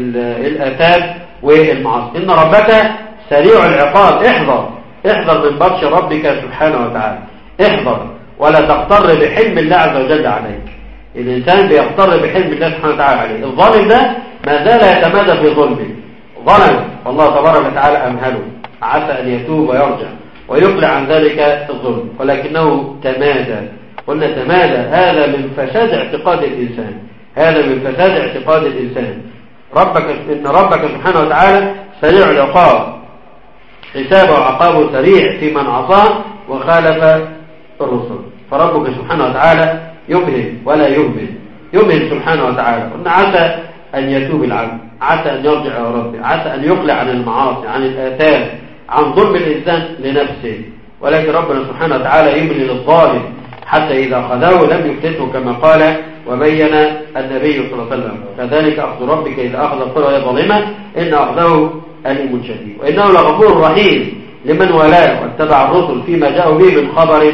الآثام والمعاصي. إن ربك سريع العقاب. احذر احذر من بطش ربك سبحانه وتعالى. احذر ولا تغتر بحلم الله عز وجل عليك. الإنسان بيغتر بحلم الله سبحانه وتعالى عليه. الظالم ده ما زال يتمادى في ظلمه، ظلم والله تبارك وتعالى أمهله، عسى أن يتوب ويرجع ويقلع عن ذلك الظلم، ولكنه تمادى. قلنا تمادى هذا من فساد اعتقاد الإنسان، هذا من فساد اعتقاد الإنسان. ربك إن ربك سبحانه وتعالى سريع العقاب، حسابه وعقابه سريع في من عصاه وخالف الرسل. فربك سبحانه وتعالى يمهل ولا يهمل، يمهل سبحانه وتعالى. قلنا عسى أن يتوب العبد، عسى أن يرجع إلى ربه، عسى أن يقلع عن المعاصي، عن الآثام، عن ظلم الإنسان لنفسه. ولكن ربنا سبحانه وتعالى يملي للظالم حتى إذا أخذه لم يفتته كما قال وبين النبي صلى الله عليه وسلم كذلك أخذ ربك إذا أخذ القرى وهي ظالمة إن أخذه أليم شديد. وإنه لغفور رحيم لمن والاه واتبع الرسل فيما جاءوا به من خبر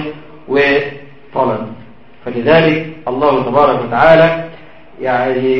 وطلب. فلذلك الله تبارك وتعالى يعني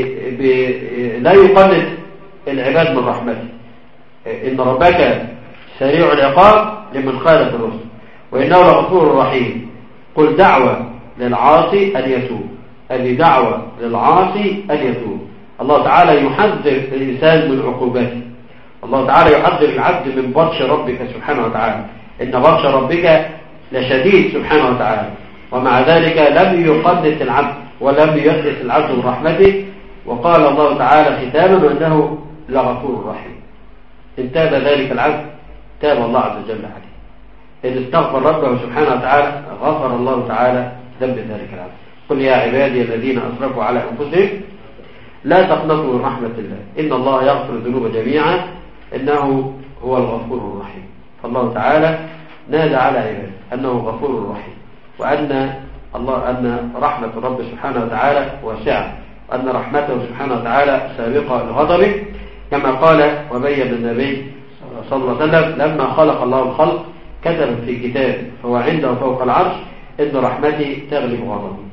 لا يقلد العباد من رحمته. إن ربك سريع العقاب لمن خالف الرسل وإنه لغفور رحيم. قل دعوة للعاصي أن يتوب، أن دعوة للعاصي أن يتوب. الله تعالى يحذر الإنسان من عقوباته، الله تعالى يحذر العبد من بطش ربك سبحانه وتعالى. إن بطش ربك لشديد سبحانه وتعالى، ومع ذلك لم يقدس العبد ولم يحدث العبد من رحمته. وقال الله تعالى ختاما وأنه لغفور رحيم. إن تاب ذلك العبد تاب الله عز وجل عليه. إن استغفر ربه سبحانه وتعالى غفر الله تعالى ذنب ذلك العبد. قل يا عبادي الذين أسرفوا على أنفسهم لا تقنطوا من رحمة الله إن الله يغفر الذنوب جميعا إنه هو الغفور الرحيم. فالله تعالى نادى على عباده أنه غفور رحيم، وأن الله أن رحمة الرب سبحانه وتعالى واسعة، وأن رحمته سبحانه وتعالى سابقة لغضبه كما قال وبين النبي صلى الله عليه وسلم لما خلق الله الخلق كتب في كتاب فهو عنده فوق العرش إن رحمتي تغلب غضبي.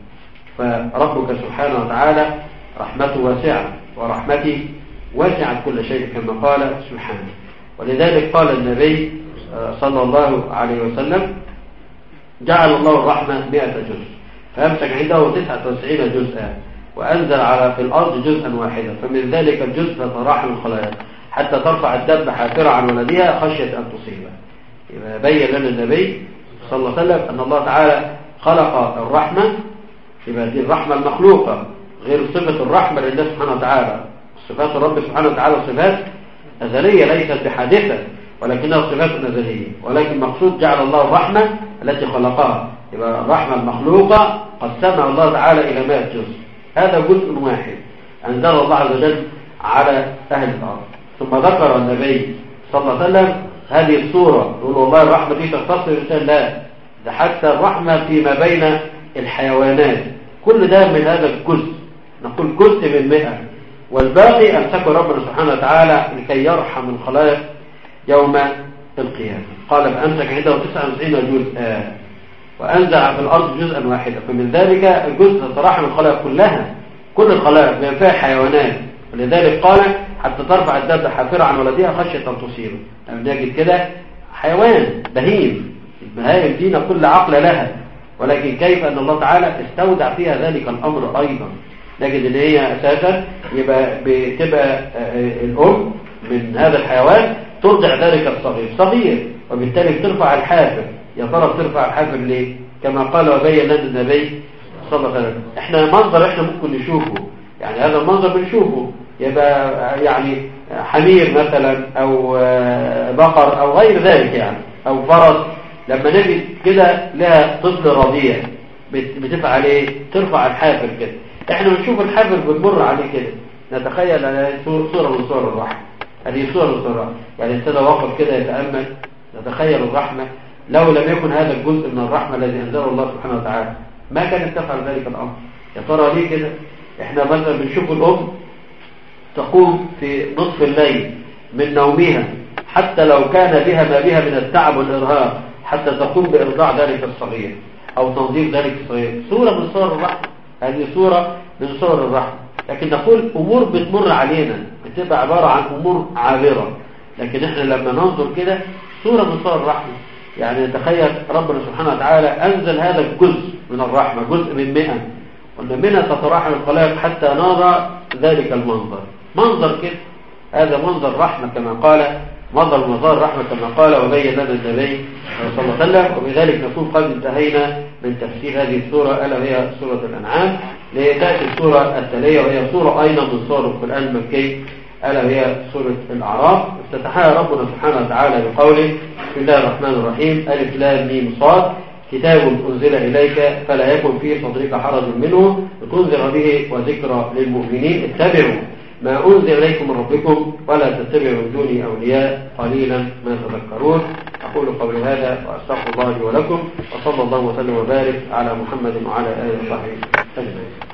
فربك سبحانه وتعالى رحمته واسعة، ورحمتي وسعت كل شيء كما قال سبحانه. ولذلك قال النبي صلى الله عليه وسلم جعل الله الرحمة مئة جزء فأمسك عنده تسعة وتسعين جزءا وأنزل على في الأرض جزءا واحدا فمن ذلك الجزء فتراحم الخلايا حتى ترفع الدب حافرة عن ولدها خشية أن تصيبه. بين لنا النبي صلى الله عليه وسلم أن الله تعالى خلق الرحمة، يبقى دي الرحمة المخلوقة غير صفة الرحمة لله سبحانه وتعالى. صفات الرب سبحانه وتعالى صفات أزلية ليست بحادثة، ولكنها صفات أزلية. ولكن مقصود جعل الله الرحمة التي خلقها، يبقى الرحمة المخلوقة قسمها الله تعالى إلى مائة جزء، هذا جزء واحد أنزل الله عز وجل على أهل الأرض. ثم ذكر النبي صلى الله عليه وسلم هذه الصورة، يقول والله الرحمة دي تختص الإنسان، لا ده حتى الرحمة فيما بين الحيوانات، كل ده من هذا الجزء، نقول جزء من مئة، والباقي أمسكه ربنا سبحانه وتعالى لكي يرحم الخلائق يوم القيامة. قال فأمسك عنده تسعة وتسعين جزءا وأنزع في الأرض جزءا واحدا، فمن ذلك الجزء ترحم الخلائق كلها، كل الخلائق بما فيها حيوانات. ولذلك قال حتى ترفع الدابة حافرة عن ولدها خشية أن تصيبه. لما نجد كده حيوان بهيم، البهائم دي كل عقل لها، ولكن كيف أن الله تعالى استودع فيها ذلك الأمر أيضا. نجد أن هي أساسا يبقى بتبقى الأم من هذا الحيوان ترضع ذلك الصغير صغير، وبالتالي بترفع الحافر. يا ترى بترفع الحافر ليه؟ كما قال وبين لنا النبي صلى الله عليه وسلم. احنا منظر احنا ممكن نشوفه، يعني هذا المنظر بنشوفه، يبقى يعني حمير مثلا او بقر او غير ذلك يعني، او فرس، لما نجد كده لها طفل رضيع بتفعل ايه؟ ترفع الحافر كده. احنا بنشوف الحافر بنمر عليه كده، نتخيل على صورة من صور الرحمة، هذه صورة من صور، يعني الانسان وقف كده يتأمل، نتخيل الرحمة. لو لم يكن هذا الجزء من الرحمة الذي أنزله الله سبحانه وتعالى ما كانت تفعل ذلك الأمر. يا ترى ليه كده؟ احنا مثلا بنشوف الأم تقوم في نصف الليل من نومها حتى لو كان بها ما بها من التعب والإرهاق حتى تقوم بإرضاع ذلك الصغير أو تنظيف ذلك الصغير، صورة من صور الرحمة، هذه صورة من صور الرحمة. لكن نقول أمور بتمر علينا بتبقى عبارة عن أمور عابرة، لكن احنا لما ننظر كده صورة من صور الرحمة. يعني نتخيل ربنا سبحانه وتعالى أنزل هذا الجزء من الرحمة، جزء من مئة، وأن منها تتراحم الخلائق حتى نرى ذلك المنظر، منظر كده، هذا منظر رحمة كما قال، منظر مظهر رحمة كما قال وبين لنا النبي صلى الله عليه وسلم. وبذلك نكون قد انتهينا من تفسير هذه السورة ألا وهي سورة الأنعام، لتأتي السورة التالية وهي سورة أيضا من سور القرآن المكي ألا وهي سورة الأعراف. افتتحها ربنا سبحانه وتعالى بقوله بسم الله الرحمن الرحيم ألف لام ميم صاد كتاب أنزل إليك فلا يكن في صدرك حرج منه لتنذر به وذكرى للمؤمنين اتبعوا ما أنزل إليكم من ربكم ولا تتبعوا من دوني أولياء قليلا ما تذكرون. أقول قولي هذا وأستغفر الله لي ولكم، وصلى الله وسلم وبارك على محمد وعلى آله وصحبه أجمعين.